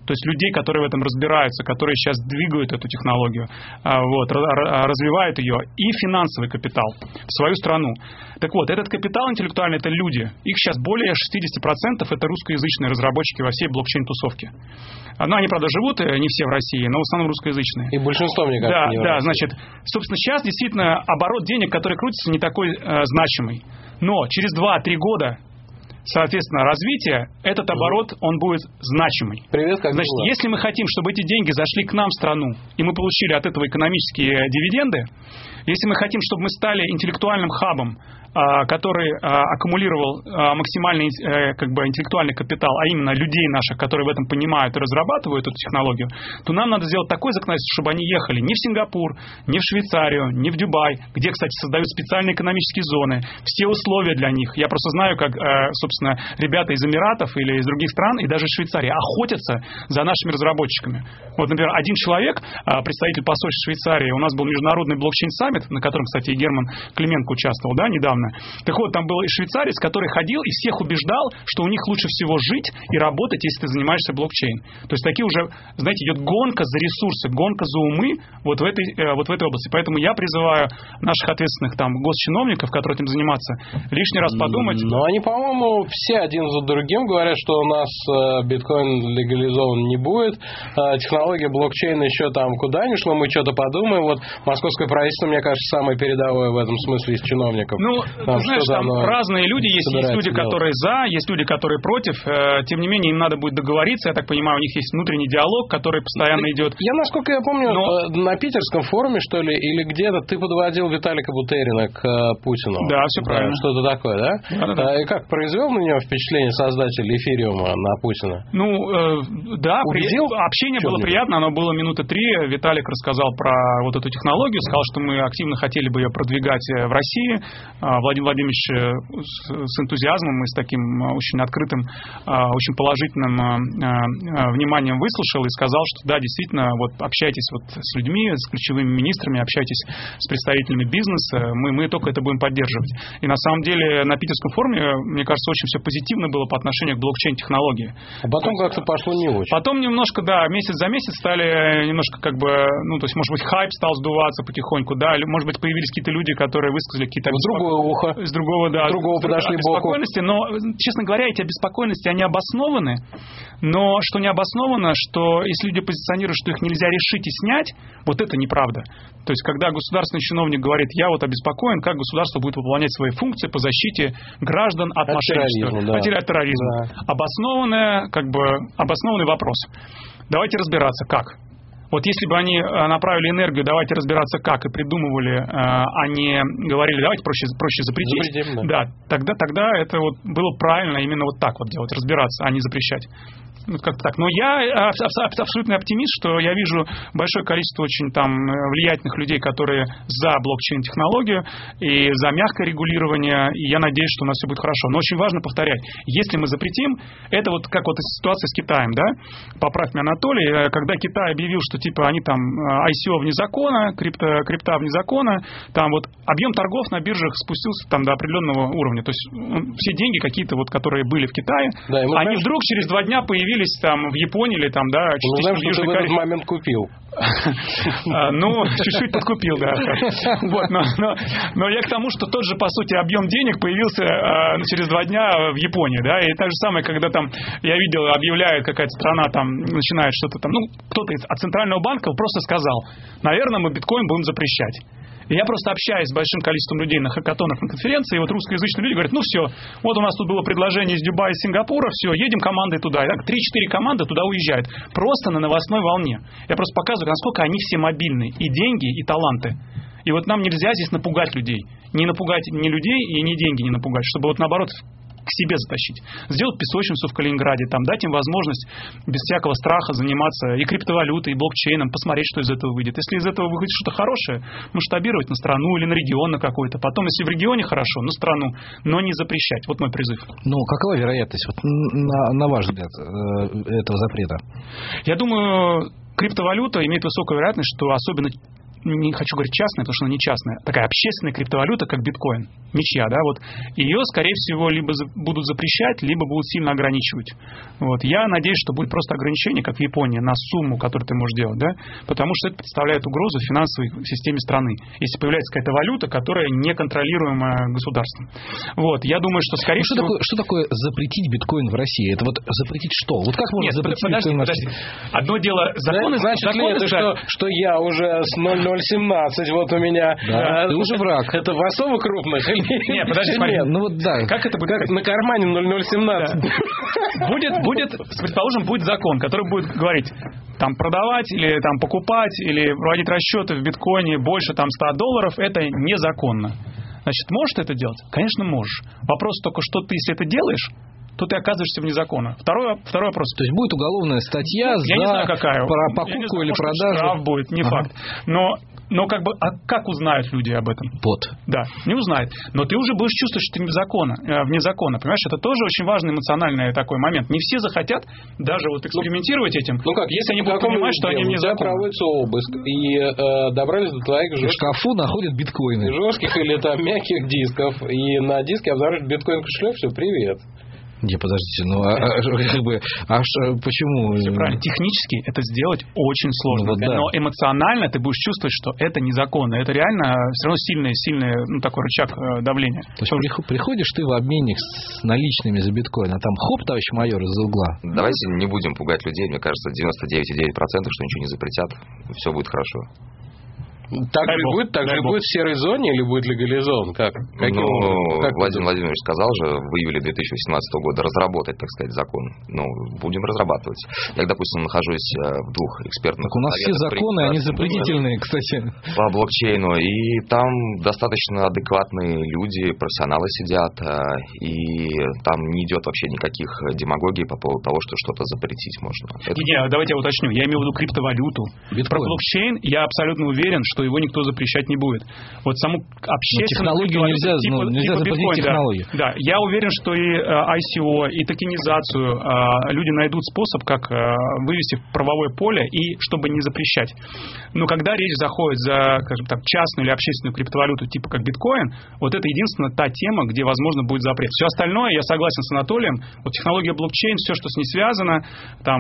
[SPEAKER 5] то есть людей, которые в этом разбираются, которые сейчас двигают эту технологию, вот, развивают ее, и финансовый капитал в свою страну. Так вот, этот капитал интеллектуальный – это люди. Их сейчас более шестьдесят процентов это русскоязычные разработчики во всей блокчейн-тусовке. Ну, они, правда, живут, не все в России, но в основном русскоязычные.
[SPEAKER 2] И большинство, мне кажется,
[SPEAKER 5] да,
[SPEAKER 2] не в
[SPEAKER 5] Да,
[SPEAKER 2] России.
[SPEAKER 5] значит, собственно, сейчас действительно оборот денег, который крутится, не такой э, значимый. Но через два-три года, соответственно, развитие, этот оборот, он будет значимый.
[SPEAKER 2] Привет, как
[SPEAKER 5] Значит,
[SPEAKER 2] было?
[SPEAKER 5] если мы хотим, чтобы эти деньги зашли к нам в страну, и мы получили от этого экономические дивиденды, если мы хотим, чтобы мы стали интеллектуальным хабом, который аккумулировал максимальный как бы, интеллектуальный капитал, а именно людей наших, которые в этом понимают и разрабатывают эту технологию, то нам надо сделать такое законодательство, чтобы они ехали не в Сингапур, не в Швейцарию, не в Дубай, где, кстати, создают специальные экономические зоны, все условия для них. Я просто знаю, как, собственно, ребята из Эмиратов или из других стран, и даже из Швейцарии, охотятся за нашими разработчиками. Вот, например, один человек, представитель посольства Швейцарии, у нас был международный блокчейн-саммит, на котором, кстати, и Герман Клименко участвовал, да, недавно. Так вот, там был и швейцарец, который ходил и всех убеждал, что у них лучше всего жить и работать, если ты занимаешься блокчейн. То есть такие уже, знаете, идет гонка за ресурсы, гонка за умы вот в этой, вот в этой области. Поэтому я призываю наших ответственных там госчиновников, которые этим заниматься, лишний раз подумать.
[SPEAKER 2] Но они, по-моему, все один за другим говорят, что у нас биткоин легализован не будет, технология блокчейна еще там куда ни шло, мы что-то подумаем. Вот московское правительство, мне кажется, самое передовое в этом смысле из чиновников.
[SPEAKER 5] Ну,
[SPEAKER 2] там,
[SPEAKER 5] ты знаешь, там разные люди есть. Есть люди,
[SPEAKER 2] делать.
[SPEAKER 5] которые за, есть люди, которые против. Тем не менее, им надо будет договориться. Я так понимаю, у них есть внутренний диалог, который постоянно идет.
[SPEAKER 2] Я, насколько я помню,
[SPEAKER 5] Но...
[SPEAKER 2] на питерском форуме, что ли, или где-то ты подводил Виталика Бутерина к Путину.
[SPEAKER 5] Да, все правильно.
[SPEAKER 2] Что-то такое, да?
[SPEAKER 5] Да, да, да.
[SPEAKER 2] И как, произвел на него впечатление создатель эфириума на Путина?
[SPEAKER 5] Ну, э, да,
[SPEAKER 2] Убедил?
[SPEAKER 5] При... общение было приятно, оно было минуты три. Виталик рассказал про вот эту технологию, сказал, что мы активно хотели бы ее продвигать в России. Владимир Владимирович с энтузиазмом и с таким очень открытым, очень положительным вниманием выслушал и сказал, что да, действительно, вот общайтесь вот с людьми, с ключевыми министрами, общайтесь с представителями бизнеса, мы, мы только это будем поддерживать. И на самом деле на питерском форуме, мне кажется, очень все позитивно было по отношению к блокчейн-технологии.
[SPEAKER 2] А потом как-то пошло не очень.
[SPEAKER 5] Потом немножко, да, месяц за месяц стали немножко как бы, ну, то есть, может быть, хайп стал сдуваться потихоньку, да, или, может быть, появились какие-то люди, которые высказали какие-то...
[SPEAKER 2] В другое ухо.
[SPEAKER 5] С другого, да.
[SPEAKER 2] С другого подошли боку.
[SPEAKER 5] Но, честно говоря, эти обеспокоенности, они обоснованы, но что не обосновано, что если люди позиционируют, что их нельзя решить и снять, вот это неправда. То есть, когда государственный чиновник говорит, я вот обеспокоен, как государство будет выполнять свои функции по защите граждан от, от мошенничества,
[SPEAKER 2] терроризма, да.
[SPEAKER 5] от терроризма. Да. Обоснованный, как бы, обоснованный вопрос. Давайте разбираться, как. Вот если бы они направили энергию, давайте разбираться как, и придумывали, а не говорили, давайте проще, проще запретить,
[SPEAKER 2] Запретим,
[SPEAKER 5] да. Да, тогда, тогда это вот было правильно именно вот так вот делать, разбираться, а не запрещать. Вот как-то так. Но я абсолютный оптимист, что я вижу большое количество очень там влиятельных людей, которые за блокчейн-технологию и за мягкое регулирование, и я надеюсь, что у нас все будет хорошо. Но очень важно повторять, если мы запретим, это вот как вот ситуация с Китаем, да? Поправь меня, Анатолий, когда Китай объявил, что типа они там ай си о вне закона, крипто, крипта вне закона, там вот объем торгов на биржах спустился там до определенного уровня. То есть все деньги какие-то вот, которые были в Китае, да, они знаем, вдруг через два дня появились там в Японии или там, да,
[SPEAKER 2] мы знаем, что ты в этот момент купил.
[SPEAKER 5] Ну, чуть-чуть подкупил, да. Вот, но, но, но я к тому, что тот же, по сути, объем денег появился а, через два дня в Японии, да, и так же самое, когда там, я видел, объявляет какая-то страна, там, начинает что-то там, ну, кто-то от Центрального банка просто сказал, наверное, мы биткоин будем запрещать. И я просто общаюсь с большим количеством людей на хакатонах, на конференции, и вот русскоязычные люди говорят, ну все, вот у нас тут было предложение из Дубая, из Сингапура, все, едем командой туда. И так три-четыре команды туда уезжают. Просто на новостной волне. Я просто показываю, насколько они все мобильны. И деньги, и таланты. И вот нам нельзя здесь напугать людей. Не напугать ни людей, и ни деньги не напугать. Чтобы вот наоборот к себе затащить. Сделать песочницу в Калининграде, там, дать им возможность без всякого страха заниматься и криптовалютой, и блокчейном, посмотреть, что из этого выйдет. Если из этого выйдет что-то хорошее, масштабировать на страну или на регион на какой-то. Потом, если в регионе хорошо, на страну, но не запрещать. Вот мой призыв.
[SPEAKER 3] Ну, какова вероятность, вот, на, на ваш взгляд, этого запрета?
[SPEAKER 5] Я думаю, криптовалюта имеет высокую вероятность, что особенно не хочу говорить частная, потому что она не частная, такая общественная криптовалюта, как биткоин, ничья, да, вот, ее, скорее всего, либо за, будут запрещать, либо будут сильно ограничивать. Вот, я надеюсь, что будет просто ограничение, как в Японии, на сумму, которую ты можешь делать, да, потому что это представляет угрозу финансовой системе страны, если появляется какая-то валюта, которая неконтролируемая государством. Вот, я думаю, что, скорее
[SPEAKER 3] ну, что
[SPEAKER 5] всего...
[SPEAKER 3] Такое, что такое запретить биткоин в России? Это вот запретить что? Вот как можно
[SPEAKER 5] Нет,
[SPEAKER 3] запретить
[SPEAKER 5] подожди,
[SPEAKER 3] биткоин в
[SPEAKER 5] подожди.
[SPEAKER 3] России?
[SPEAKER 5] Одно дело законы,
[SPEAKER 2] значит
[SPEAKER 5] законы,
[SPEAKER 2] ли это, что, что я уже с ноль ноль семнадцать, вот у меня...
[SPEAKER 3] Да,
[SPEAKER 2] а,
[SPEAKER 3] ты уже враг.
[SPEAKER 2] Это в особо крупных?
[SPEAKER 5] Нет, подожди, смотри.
[SPEAKER 3] Ну вот да.
[SPEAKER 5] Как это будет?
[SPEAKER 2] Как на кармане ноль ноль семнадцать.
[SPEAKER 5] Да. Будет, будет, предположим, будет закон, который будет говорить, там, продавать или там покупать, или проводить расчеты в биткоине больше там ста долларов, это незаконно. Значит, можешь ты это делать? Конечно, можешь. Вопрос только, что ты, если это делаешь, то ты оказываешься вне закона. Второй, второй вопрос.
[SPEAKER 3] То есть будет уголовная статья
[SPEAKER 5] ну,
[SPEAKER 3] за
[SPEAKER 5] я не знаю, какая.
[SPEAKER 3] покупку
[SPEAKER 5] знаю,
[SPEAKER 3] или
[SPEAKER 5] может,
[SPEAKER 3] продажу?
[SPEAKER 5] Штраф будет, не
[SPEAKER 3] ага.
[SPEAKER 5] факт. Но, но как бы, а как узнают люди об этом?
[SPEAKER 3] Вот.
[SPEAKER 5] Да, не узнают. Но ты уже будешь чувствовать, что ты вне закона, э, вне закона. Понимаешь, это тоже очень важный эмоциональный такой момент. Не все захотят даже вот экспериментировать этим,
[SPEAKER 2] ну как,
[SPEAKER 5] если они будут понимать, что они вне закона.
[SPEAKER 2] Проводится обыск, и э, добрались до твоих жестких...
[SPEAKER 3] В шкафу находят биткоины.
[SPEAKER 2] Жестких или там мягких дисков, и на диске обнаружат биткоин-кошелек, все, привет.
[SPEAKER 3] Не, подождите, ну а, а, как бы, а почему?
[SPEAKER 5] Все правильно. Технически это сделать очень сложно,
[SPEAKER 3] ну, вот да.
[SPEAKER 5] но эмоционально ты будешь чувствовать, что это незаконно. Это реально все равно сильный, сильный, ну, такой рычаг давления.
[SPEAKER 3] То есть Что... приходишь ты в обменник с наличными за биткоин, а там хоп, товарищ майор, из-за угла.
[SPEAKER 4] Давайте не будем пугать людей. Мне кажется, девяносто девять целых девять десятых процента, что ничего не запретят, все будет хорошо.
[SPEAKER 2] Так же будет, так же будет в серой зоне или будет легализован? Как? Каким
[SPEAKER 4] ну,
[SPEAKER 2] образом? Как
[SPEAKER 4] Владимир Владимирович сказал же в июле две тысячи восемнадцатого года разработать, так сказать, закон. Ну, будем разрабатывать. Я, допустим, нахожусь в двух экспертных...
[SPEAKER 3] Так у нас все законы, они запретительные, кстати.
[SPEAKER 4] По блокчейну. И там достаточно адекватные люди, профессионалы сидят. И там не идет вообще никаких демагогий по поводу того, что что-то запретить можно.
[SPEAKER 5] Это... Не, не, давайте я уточню. Я имею в виду криптовалюту. Биткоин. Про блокчейн я абсолютно уверен, что его никто запрещать не будет. Вот саму общественную
[SPEAKER 3] технологию нельзя,
[SPEAKER 5] типа,
[SPEAKER 3] ну, нельзя
[SPEAKER 5] типа
[SPEAKER 3] запретить
[SPEAKER 5] биткоин,
[SPEAKER 3] технологию.
[SPEAKER 5] Да. да, я уверен, что и ай си о, и токенизацию а, люди найдут способ, как а, вывести в правовое поле, и чтобы не запрещать. Но когда речь заходит за, скажем так, частную или общественную криптовалюту, типа как биткоин, вот это единственная та тема, где, возможно, будет запрет. Все остальное, я согласен с Анатолием, вот технология блокчейн, все, что с ней связано, там,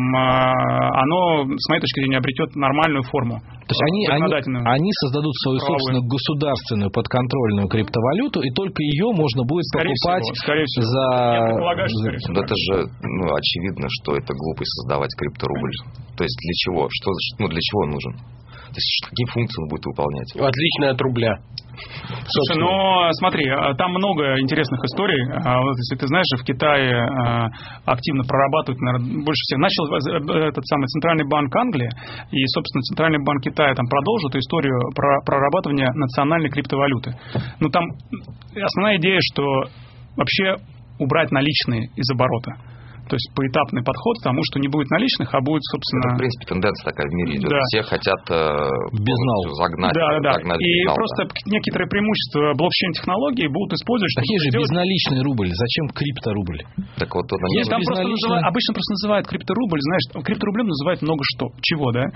[SPEAKER 5] а, оно, с моей точки зрения, обретет нормальную форму.
[SPEAKER 3] То есть они, они, они создадут свою правовую. собственную государственную подконтрольную криптовалюту, и только ее можно будет скорее покупать всего, скорее всего. за...
[SPEAKER 5] Я полагаю, что, скорее всего.
[SPEAKER 4] Но это же ну, очевидно, что это глупость создавать крипторубль. То есть для чего? Что, ну, для чего он нужен? То есть какие функции он будет выполнять?
[SPEAKER 2] Отличный от рубля.
[SPEAKER 5] Слушай, ну смотри, там много интересных историй. Вот, если ты знаешь, в Китае активно прорабатывают, наверное, больше всех. Начал этот самый Центральный банк Англии, и, собственно, Центральный банк Китая там продолжил эту историю про прорабатывание национальной криптовалюты. Ну, там основная идея, что вообще убрать наличные из оборота. То есть поэтапный подход к тому, что не будет наличных, а будет, собственно...
[SPEAKER 4] Это, в принципе, тенденция такая в мире идет.
[SPEAKER 5] Да.
[SPEAKER 4] Все хотят э, загнать,
[SPEAKER 5] да, да,
[SPEAKER 4] загнать
[SPEAKER 5] и
[SPEAKER 4] безнал,
[SPEAKER 5] просто
[SPEAKER 4] да.
[SPEAKER 5] некоторые преимущества блокчейн-технологий будут использовать...
[SPEAKER 3] Такие же
[SPEAKER 5] сделать...
[SPEAKER 3] безналичный рубль. Зачем крипторубль?
[SPEAKER 4] Так вот, он
[SPEAKER 5] Есть, там просто называют, обычно просто называют крипторубль, знаешь, крипторублем называют много что, чего, да?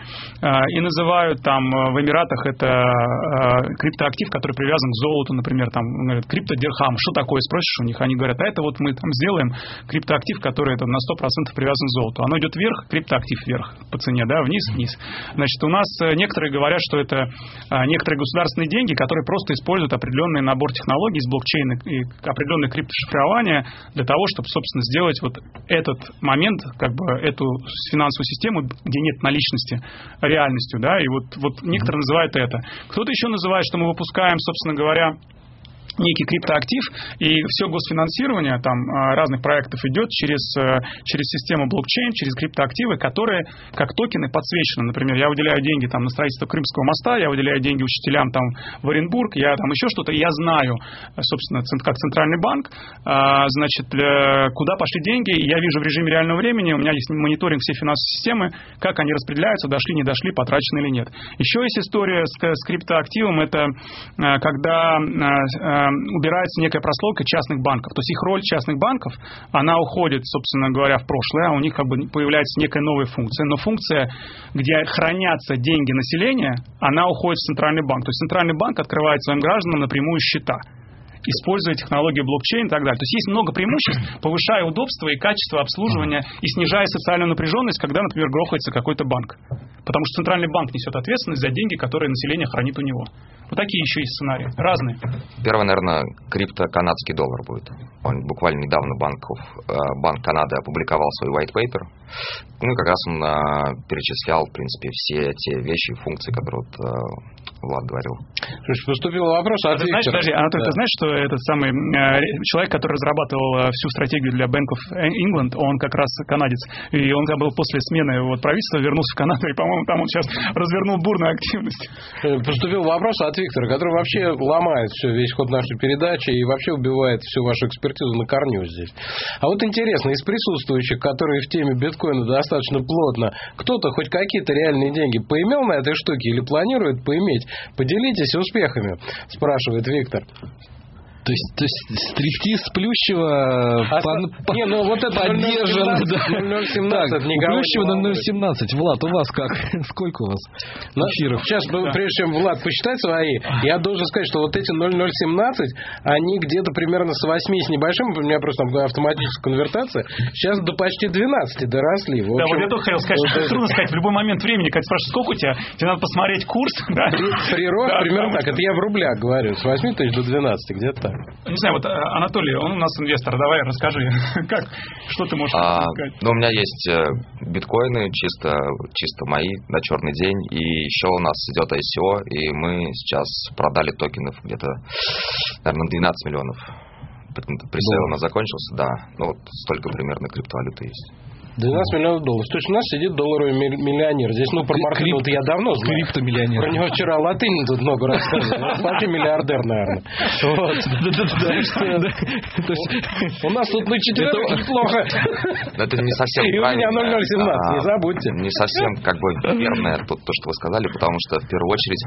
[SPEAKER 5] И называют там в Эмиратах это криптоактив, который привязан к золоту, например, там говорят, криптодирхам. Что такое, спросишь у них, они говорят, а это вот мы там сделаем криптоактив, который это на сто процентов привязан к золоту. Оно идет вверх, криптоактив вверх по цене, да, вниз, вниз. Значит, у нас некоторые говорят, что это некоторые государственные деньги, которые просто используют определенный набор технологий из блокчейна и определенное криптошифрование для того, чтобы, собственно, сделать вот этот момент, как бы эту финансовую систему, где нет наличности, реальностью, да, и вот, вот некоторые называют это. Кто-то еще называет, что мы выпускаем, собственно говоря, некий криптоактив, и все госфинансирование там разных проектов идет через, через систему блокчейн, через криптоактивы, которые как токены подсвечены. Например, я выделяю деньги там на строительство Крымского моста, я выделяю деньги учителям там в Оренбург, я там еще что-то, я знаю, собственно, как центральный банк, значит, куда пошли деньги, я вижу в режиме реального времени, у меня есть мониторинг всей финансовой системы, как они распределяются, дошли, не дошли, потрачены или нет. Еще есть история с, с криптоактивом, это когда убирается некая прослойка частных банков. То есть их роль частных банков, она уходит, собственно говоря, в прошлое, а у них как бы появляется некая новая функция. Но функция, где хранятся деньги населения, она уходит в центральный банк. То есть центральный банк открывает своим гражданам напрямую счета, используя технологии блокчейн и так далее. То есть есть много преимуществ, повышая удобство и качество обслуживания и снижая социальную напряженность, когда, например, грохается какой-то банк. Потому что центральный банк несет ответственность за деньги, которые население хранит у него. Вот такие еще есть сценарии. Разные.
[SPEAKER 4] Первый, наверное, крипто-канадский доллар будет. Он буквально недавно банков, Банк Канады опубликовал свой white paper. Ну и как раз он перечислял, в принципе, все те вещи и функции, которые вот Влад говорил.
[SPEAKER 2] Слушай, поступил вопрос от
[SPEAKER 5] а ты знаешь, подожди, Анатолий, да. Ты знаешь, что этот самый э, человек, который разрабатывал всю стратегию для Bank of England, он как раз канадец, и он был после смены вот, правительства, вернулся в Канаду, и, по-моему, там он сейчас развернул бурную активность.
[SPEAKER 2] Поступил вопрос от Виктора, который вообще ломает все, весь ход нашей передачи и вообще убивает всю вашу экспертизу на корню здесь. А вот интересно, из присутствующих, которые в теме биткоина достаточно плотно, кто-то хоть какие-то реальные деньги поимел на этой штуке или планирует поиметь? Поделитесь успехами, спрашивает Виктор.
[SPEAKER 3] То есть, то есть стриптиз Плющева
[SPEAKER 2] а
[SPEAKER 3] пон,
[SPEAKER 2] по, не, ну, вот это
[SPEAKER 3] поддержан.
[SPEAKER 2] ноль ноль семнадцать.
[SPEAKER 3] У Плющева ноль ноль семнадцать. Влад, у вас как? Сколько у вас эфиров?
[SPEAKER 2] Сейчас, да. Прежде чем Влад посчитать свои, я должен сказать, что вот эти ноль ноль семнадцать, они где-то примерно с восьми с небольшим, у меня просто там автоматическая конвертация, сейчас до почти двенадцати доросли.
[SPEAKER 5] Да, вот я только хотел сказать, что это трудно сказать в любой момент времени, когда спрашивают, сколько у тебя, тебе надо посмотреть курс.
[SPEAKER 2] Прирост примерно так. Это я в рублях говорю, с восьми тысяч до двенадцати, где-то так.
[SPEAKER 5] Не знаю, вот Анатолий, он у нас инвестор, давай расскажи, как, что ты можешь
[SPEAKER 4] а,
[SPEAKER 5] сказать?
[SPEAKER 4] Ну, у меня есть биткоины, чисто, чисто мои, на черный день, и еще у нас идет ай си о, и мы сейчас продали токенов где-то, наверное, двенадцать миллионов. Пресейл у нас закончился, да, ну вот столько примерно криптовалюты есть.
[SPEAKER 2] двенадцать миллионов долларов. То есть у нас сидит долларовый миллионер. Здесь, ну, про Мартына я давно знаю.
[SPEAKER 3] Криптомиллионер.
[SPEAKER 2] Про него вчера латынь тут много рассказывал. Он вообще миллиардер, наверное. У нас тут на четверых неплохо.
[SPEAKER 4] Но это не совсем
[SPEAKER 2] правильно. И у меня ноль ноль семнадцать, не забудьте.
[SPEAKER 4] Не совсем, как бы, верное то, что вы сказали, потому что, в первую очередь,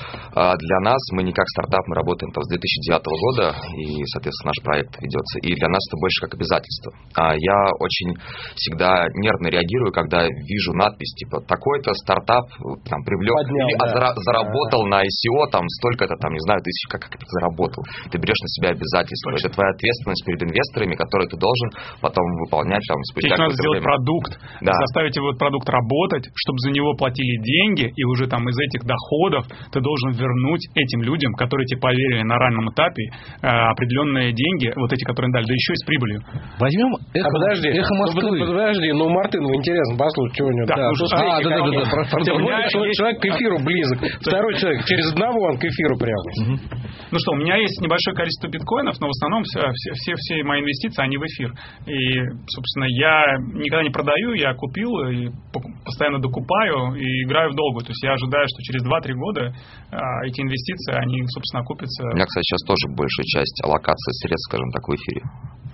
[SPEAKER 4] для нас, мы не как стартап, мы работаем с две тысячи девятого года, и, соответственно, наш проект ведется. И для нас это больше как обязательство. Я очень всегда нервно реагирую, когда вижу надпись, типа, такой-то стартап там привлек,
[SPEAKER 2] Поднял,
[SPEAKER 4] или,
[SPEAKER 2] да.
[SPEAKER 4] а, заработал на ай си о, там, столько-то, там, не знаю, тысяч, как, как ты заработал. Ты берешь на себя обязательства. Точно. Это твоя ответственность перед инвесторами, которые ты должен потом выполнять, там, спустя
[SPEAKER 5] какое-то время. Надо сделать продукт,
[SPEAKER 4] да.
[SPEAKER 5] заставить его этот продукт работать, чтобы за него платили деньги, и уже там из этих доходов ты должен вернуть этим людям, которые тебе поверили на раннем этапе, э, определенные деньги, вот эти, которые дали, да еще и с прибылью.
[SPEAKER 3] Возьмем эхо,
[SPEAKER 2] а подожди,
[SPEAKER 3] эхо Москвы.
[SPEAKER 2] Ну, подожди, ну Мартынову интересно послушать, чего у него.
[SPEAKER 5] Да,
[SPEAKER 2] Да,
[SPEAKER 5] ну,
[SPEAKER 2] а,
[SPEAKER 3] да, да, да, да, про, про,
[SPEAKER 2] человек, есть... человек к эфиру близок, второй человек через одного, он к эфиру прямо.
[SPEAKER 5] Угу. Ну что, у меня есть небольшое количество биткоинов, но в основном все, все, все, все мои инвестиции, они в эфир. И, собственно, я никогда не продаю, я купил и постоянно докупаю и играю в долгую. То есть я ожидаю, что через два-три года а, эти инвестиции, они, собственно, окупятся.
[SPEAKER 4] У меня, кстати, сейчас тоже большая часть аллокации средств, скажем так, в эфире.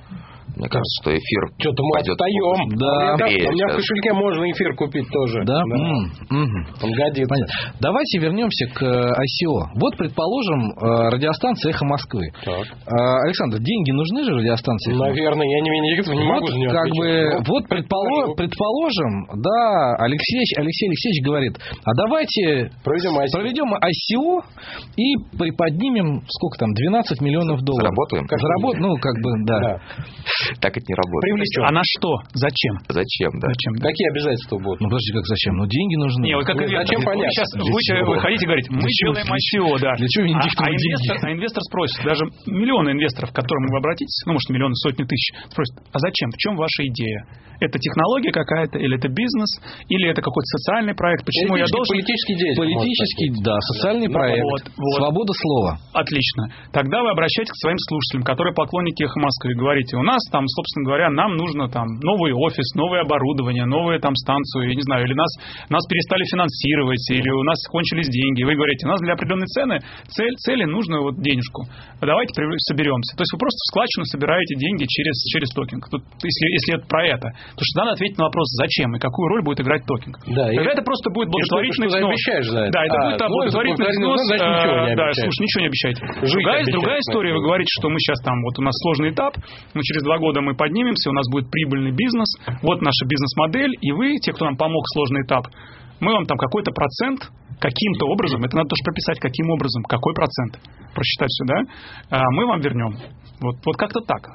[SPEAKER 4] Мне кажется, что эфир
[SPEAKER 2] Что-то мы
[SPEAKER 4] пойдет...
[SPEAKER 2] отстаем.
[SPEAKER 3] Да.
[SPEAKER 2] У меня, у меня в кошельке можно эфир купить тоже.
[SPEAKER 3] Да?
[SPEAKER 2] да.
[SPEAKER 3] Mm-hmm.
[SPEAKER 2] Он годится.
[SPEAKER 3] Понятно. Давайте вернемся к ай си о. Вот, предположим, радиостанция «Эхо Москвы».
[SPEAKER 2] Так.
[SPEAKER 3] Александр, деньги нужны же радиостанции?
[SPEAKER 2] Наверное, я не, не, не
[SPEAKER 3] вот,
[SPEAKER 2] могу за него
[SPEAKER 3] как бы,
[SPEAKER 2] ну,
[SPEAKER 3] вот предположим, предположим, да, Алексей, Алексей Алексеевич говорит, а давайте
[SPEAKER 2] проведем ай си о,
[SPEAKER 3] проведем ай си о и приподнимем, сколько там, двенадцать миллионов долларов.
[SPEAKER 4] Заработаем?
[SPEAKER 3] Заработаем, ну, как бы, да.
[SPEAKER 2] да.
[SPEAKER 4] Так это не работает.
[SPEAKER 2] Привлечем.
[SPEAKER 5] А на что? Зачем?
[SPEAKER 4] Зачем, да.
[SPEAKER 5] Зачем?
[SPEAKER 2] Какие обязательства будут?
[SPEAKER 3] Ну, подожди, как зачем? Ну, деньги нужны.
[SPEAKER 5] Не, вот как
[SPEAKER 2] Нет, зачем,
[SPEAKER 5] вы
[SPEAKER 2] понятно.
[SPEAKER 5] сейчас вы, вы хотите говорить, мы
[SPEAKER 3] чего?
[SPEAKER 5] делаем ай си о, да.
[SPEAKER 3] Для чего
[SPEAKER 5] а,
[SPEAKER 3] а,
[SPEAKER 5] а, инвестор, а инвестор спросит, даже миллионы инвесторов, к которым вы обратитесь, ну, может, миллионы, сотни тысяч, спросят, а зачем? В чем ваша идея? Это технология какая-то, или это бизнес, или это какой-то социальный проект? Почему я должен...
[SPEAKER 2] Политический деятель.
[SPEAKER 3] Политический, да, социальный
[SPEAKER 2] ну,
[SPEAKER 3] проект.
[SPEAKER 5] Вот, вот.
[SPEAKER 3] Свобода слова.
[SPEAKER 5] Отлично. Тогда вы обращаетесь к своим слушателям, которые поклонники «Эхо Москвы», и говорите, у нас там, собственно говоря, нам нужно там новый офис, новое оборудование, новые там станцию, я не знаю, или нас, нас перестали финансировать, или у нас кончились деньги. Вы говорите, у нас для определенной цены, цель, цели нужно вот денежку. Давайте соберемся. То есть вы просто в складчину собираете деньги через, через токинг. Тут, если, если это про это. Потому что надо ответить на вопрос, зачем и какую роль будет играть токинг.
[SPEAKER 2] Да,
[SPEAKER 5] Тогда
[SPEAKER 2] и...
[SPEAKER 5] это просто будет благотворительный взнос.
[SPEAKER 2] За это.
[SPEAKER 5] Да, это
[SPEAKER 2] а,
[SPEAKER 5] будет там,
[SPEAKER 2] ну,
[SPEAKER 5] благотворительный взнос.
[SPEAKER 2] Значит, ничего не
[SPEAKER 5] да,
[SPEAKER 2] обещаете.
[SPEAKER 5] слушай, ничего не обещайте.
[SPEAKER 2] Жить
[SPEAKER 5] другая
[SPEAKER 2] обещать,
[SPEAKER 5] другая история, вы говорите, что мы сейчас там, вот у нас сложный этап, но через два года мы поднимемся, у нас будет прибыльный бизнес, вот наша бизнес-модель, и вы, те, кто нам помог в сложный этап, мы вам там какой-то процент каким-то образом, это надо тоже прописать, каким образом, какой процент, просчитать все, да, мы вам вернем. Вот, вот как-то так.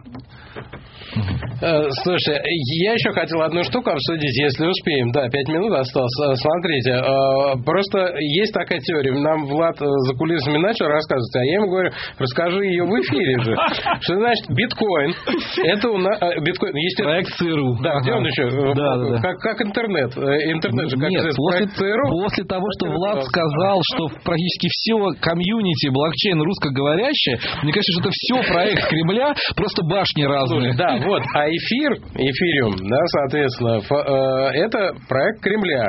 [SPEAKER 2] Слушай, я еще хотел одну штуку обсудить, если успеем. Да, пять минут осталось. Смотрите, просто есть такая теория. Нам Влад за кулисами начал рассказывать, а я ему говорю, расскажи ее в эфире же. Что значит биткоин? Это у нас... Биткоин, естественно...
[SPEAKER 3] Проект ЦРУ.
[SPEAKER 2] Да, где он еще?
[SPEAKER 3] Да, да, да.
[SPEAKER 2] Как, как интернет. Интернет же как
[SPEAKER 3] Нет, после,
[SPEAKER 2] ЦРУ.
[SPEAKER 3] после того, что Влад сказал, что практически все комьюнити блокчейн русскоговорящее, мне кажется, что это все проект Кремля, просто башни разные.
[SPEAKER 2] Да, вот. А эфир, эфириум, да, соответственно, это проект Кремля.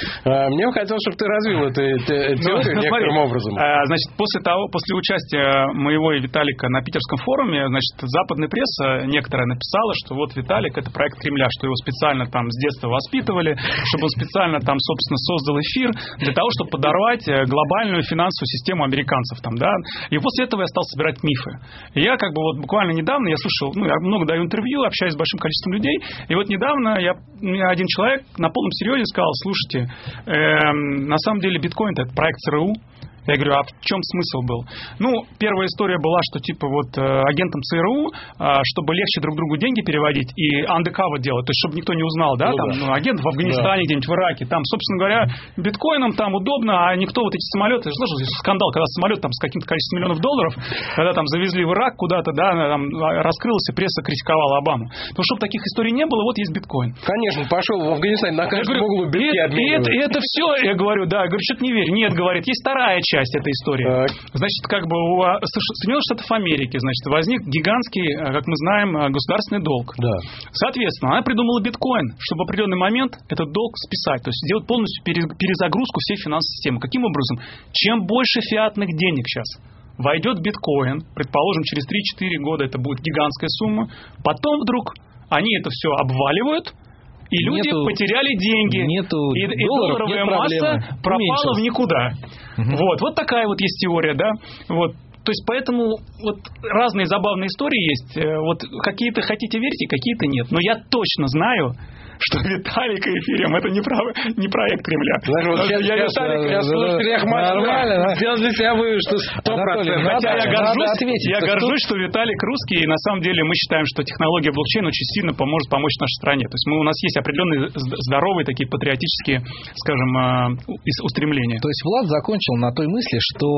[SPEAKER 2] Мне бы хотелось, чтобы ты развил эту теорию
[SPEAKER 5] ну,
[SPEAKER 2] некоторым
[SPEAKER 5] смотри,
[SPEAKER 2] образом.
[SPEAKER 5] Значит, после того, после участия моего и Виталика на питерском форуме, значит, западная пресса некоторая написала, что вот Виталик это проект Кремля, что его специально там с детства воспитывали, чтобы он специально там, собственно, создал эфир для того, чтобы подорвать глобальную финансовую систему американцев там, да. И после этого я стал собирать мифы. И я как бы вот буквально недавно, я слушал, ну, я много даю интервью, общаюсь с большим количеством людей, и вот недавно я, мне один человек на полном серьезе сказал, слушайте, э, на самом деле биткоин это проект ЦРУ. Я говорю, а в чем смысл был? Ну, первая история была, что типа вот э, агентам ЦРУ, э, чтобы легче друг другу деньги переводить и undercover делать, то есть чтобы никто не узнал, да, ну, там, да. Ну, агент в Афганистане, да. Где-нибудь в Ираке, там, собственно говоря, биткоином там удобно, а никто вот эти самолеты, слышал, скандал, когда самолет там с каким-то количеством миллионов долларов, когда там завезли в Ирак куда-то, да, там раскрылся, пресса критиковала Обаму. Но чтобы таких историй не было, вот есть биткоин.
[SPEAKER 2] Конечно, пошел в Афганистан, на каждом углу битки обменивают.
[SPEAKER 5] И это, это все, я говорю, да, я говорю, что-то не верь. Нет, говорит, есть вторая часть этой истории. Так. Значит, как бы у Соединенных Штатов Америки, значит, возник гигантский, как мы знаем, государственный долг.
[SPEAKER 2] Да.
[SPEAKER 5] Соответственно, она придумала биткоин, чтобы в определенный момент этот долг списать, то есть сделать полностью перезагрузку всей финансовой системы. Каким образом? Чем больше фиатных денег сейчас войдет в биткоин, предположим, через три-четыре года это будет гигантская сумма, потом вдруг они это все обваливают, и люди нету, потеряли деньги.
[SPEAKER 3] Нету
[SPEAKER 5] и, и
[SPEAKER 3] долларов,
[SPEAKER 5] долларовая
[SPEAKER 3] нет
[SPEAKER 5] масса
[SPEAKER 3] проблемы.
[SPEAKER 5] пропала
[SPEAKER 3] Уменьшилась.
[SPEAKER 5] в никуда.
[SPEAKER 3] Угу. Вот,
[SPEAKER 5] вот такая вот есть теория, да. Вот. То есть, поэтому вот разные забавные истории есть. Вот какие-то хотите верьте, какие-то нет. Но я точно знаю, что Виталик и эфириум это не, про, не проект Кремля.
[SPEAKER 2] Знаешь, вот сейчас, я сейчас, Виталик, я слушатель Ахматова сделал для себя вывод, что сто процентов.
[SPEAKER 5] Хотя я горжусь, ответить, я горжусь, что Виталик русский, и на самом деле мы считаем, что технология блокчейн очень сильно поможет помочь нашей стране. То есть мы, у нас есть определенные здоровые такие патриотические, скажем, устремления.
[SPEAKER 3] То есть Влад закончил на той мысли, что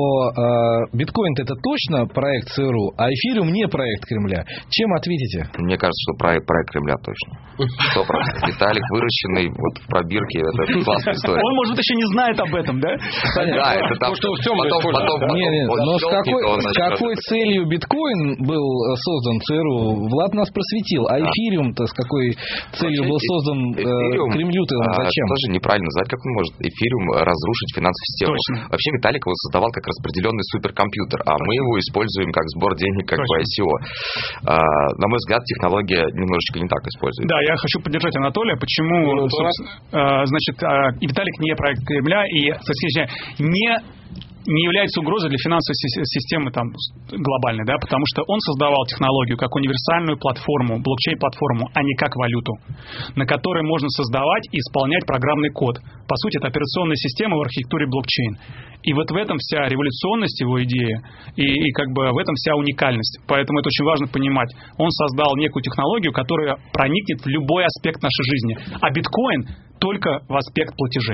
[SPEAKER 3] э, биткоин это точно проект ЦРУ, а эфириум не проект Кремля. Чем ответите?
[SPEAKER 4] Мне кажется, что проект, проект Кремля точно. Сто процентов. Виталик, выращенный вот в пробирке, это классная история.
[SPEAKER 5] Он, может быть, еще не знает об этом, да?
[SPEAKER 4] Да, это там, что потом, потом, потом,
[SPEAKER 3] не, не, но с какой, с какой целью биткоин был создан ЦРУ, Влад нас просветил, а эфириум-то с какой целью был создан э, Кремлю-то зачем?
[SPEAKER 4] Тоже неправильно назвать, как он может эфириум разрушить финансовую систему.
[SPEAKER 5] Точно.
[SPEAKER 4] Вообще Виталик его создавал как распределенный суперкомпьютер, а мы его используем как сбор денег, как бы ай си о. А, на мой взгляд, технология немножечко не так используется.
[SPEAKER 5] Да, я хочу поддержать Анатолия. Почему? Ну, значит, Виталик не проект Кремля и, соответственно, не не является угрозой для финансовой системы там, глобальной, да, потому что он создавал технологию как универсальную платформу, блокчейн-платформу, а не как валюту, на которой можно создавать и исполнять программный код. По сути, это операционная система в архитектуре блокчейн. И вот в этом вся революционность его идеи, и, и как бы в этом вся уникальность. Поэтому это очень важно понимать. Он создал некую технологию, которая проникнет в любой аспект нашей жизни. А биткоин только в аспект платежей.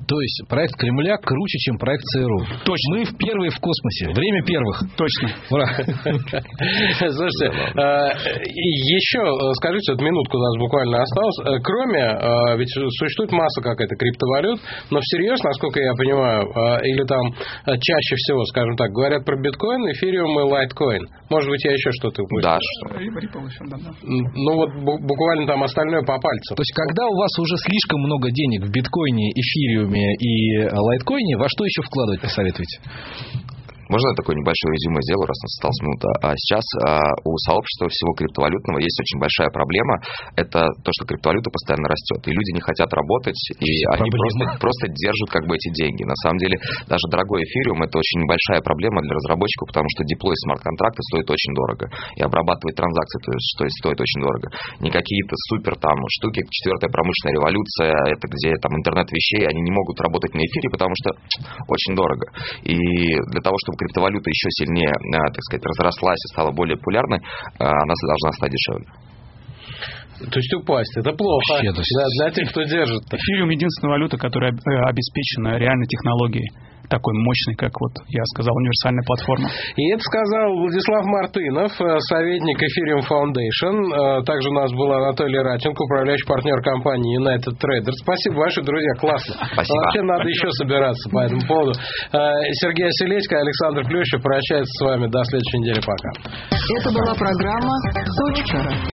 [SPEAKER 3] То есть проект Кремля круче, чем проект ЦРУ.
[SPEAKER 5] Точно.
[SPEAKER 3] Мы в первые в космосе. Время первых.
[SPEAKER 5] Точно.
[SPEAKER 3] Ура.
[SPEAKER 2] Слушайте, еще скажите, вот минутку у нас буквально осталось. Кроме, ведь существует масса какая-то криптовалют, но всерьез, насколько я понимаю, или там чаще всего, скажем так, говорят про биткоин, эфириум и лайткоин. Может быть, я еще что-то упустил.
[SPEAKER 4] Да, что?
[SPEAKER 2] Ну вот буквально там остальное по пальцам.
[SPEAKER 3] То есть, когда у вас уже слишком много денег в биткоине, эфириуме и лайткоине, во что еще вкладывать посоветуете?
[SPEAKER 4] Можно я такое небольшое резюме сделаю, раз у нас осталась минута? А сейчас а, у сообщества всего криптовалютного есть очень большая проблема. Это то, что криптовалюта постоянно растет. И люди не хотят работать, и они просто, просто держат как бы эти деньги. На самом деле, даже дорогой эфириум — это очень небольшая проблема для разработчиков, потому что деплой смарт-контракта стоит очень дорого. И обрабатывать транзакции то есть, то есть, стоит очень дорого. Не какие-то супер там штуки, четвертая промышленная революция, это где там интернет вещей, они не могут работать на эфире, потому что очень дорого. И для того, чтобы криптовалюта еще сильнее, так сказать, разрослась и стала более популярной, она должна стать дешевле.
[SPEAKER 2] То есть упасть, это плохо.
[SPEAKER 3] Вообще,
[SPEAKER 2] да, для тех, кто держит.
[SPEAKER 5] Эфириум — единственная валюта, которая обеспечена реальной технологией, такой мощной, как вот я сказал, универсальная платформа.
[SPEAKER 2] И это сказал Владислав Мартынов, советник Ethereum Foundation. Также у нас был Анатолий Радченко, управляющий партнер компании United Traders. Спасибо большое, друзья, классно.
[SPEAKER 4] Спасибо.
[SPEAKER 2] Вообще надо еще собираться по этому поводу. Сергей Оселедько, Александр Плющев прощаются с вами до следующей недели. Пока.
[SPEAKER 1] Это была программа «Точка».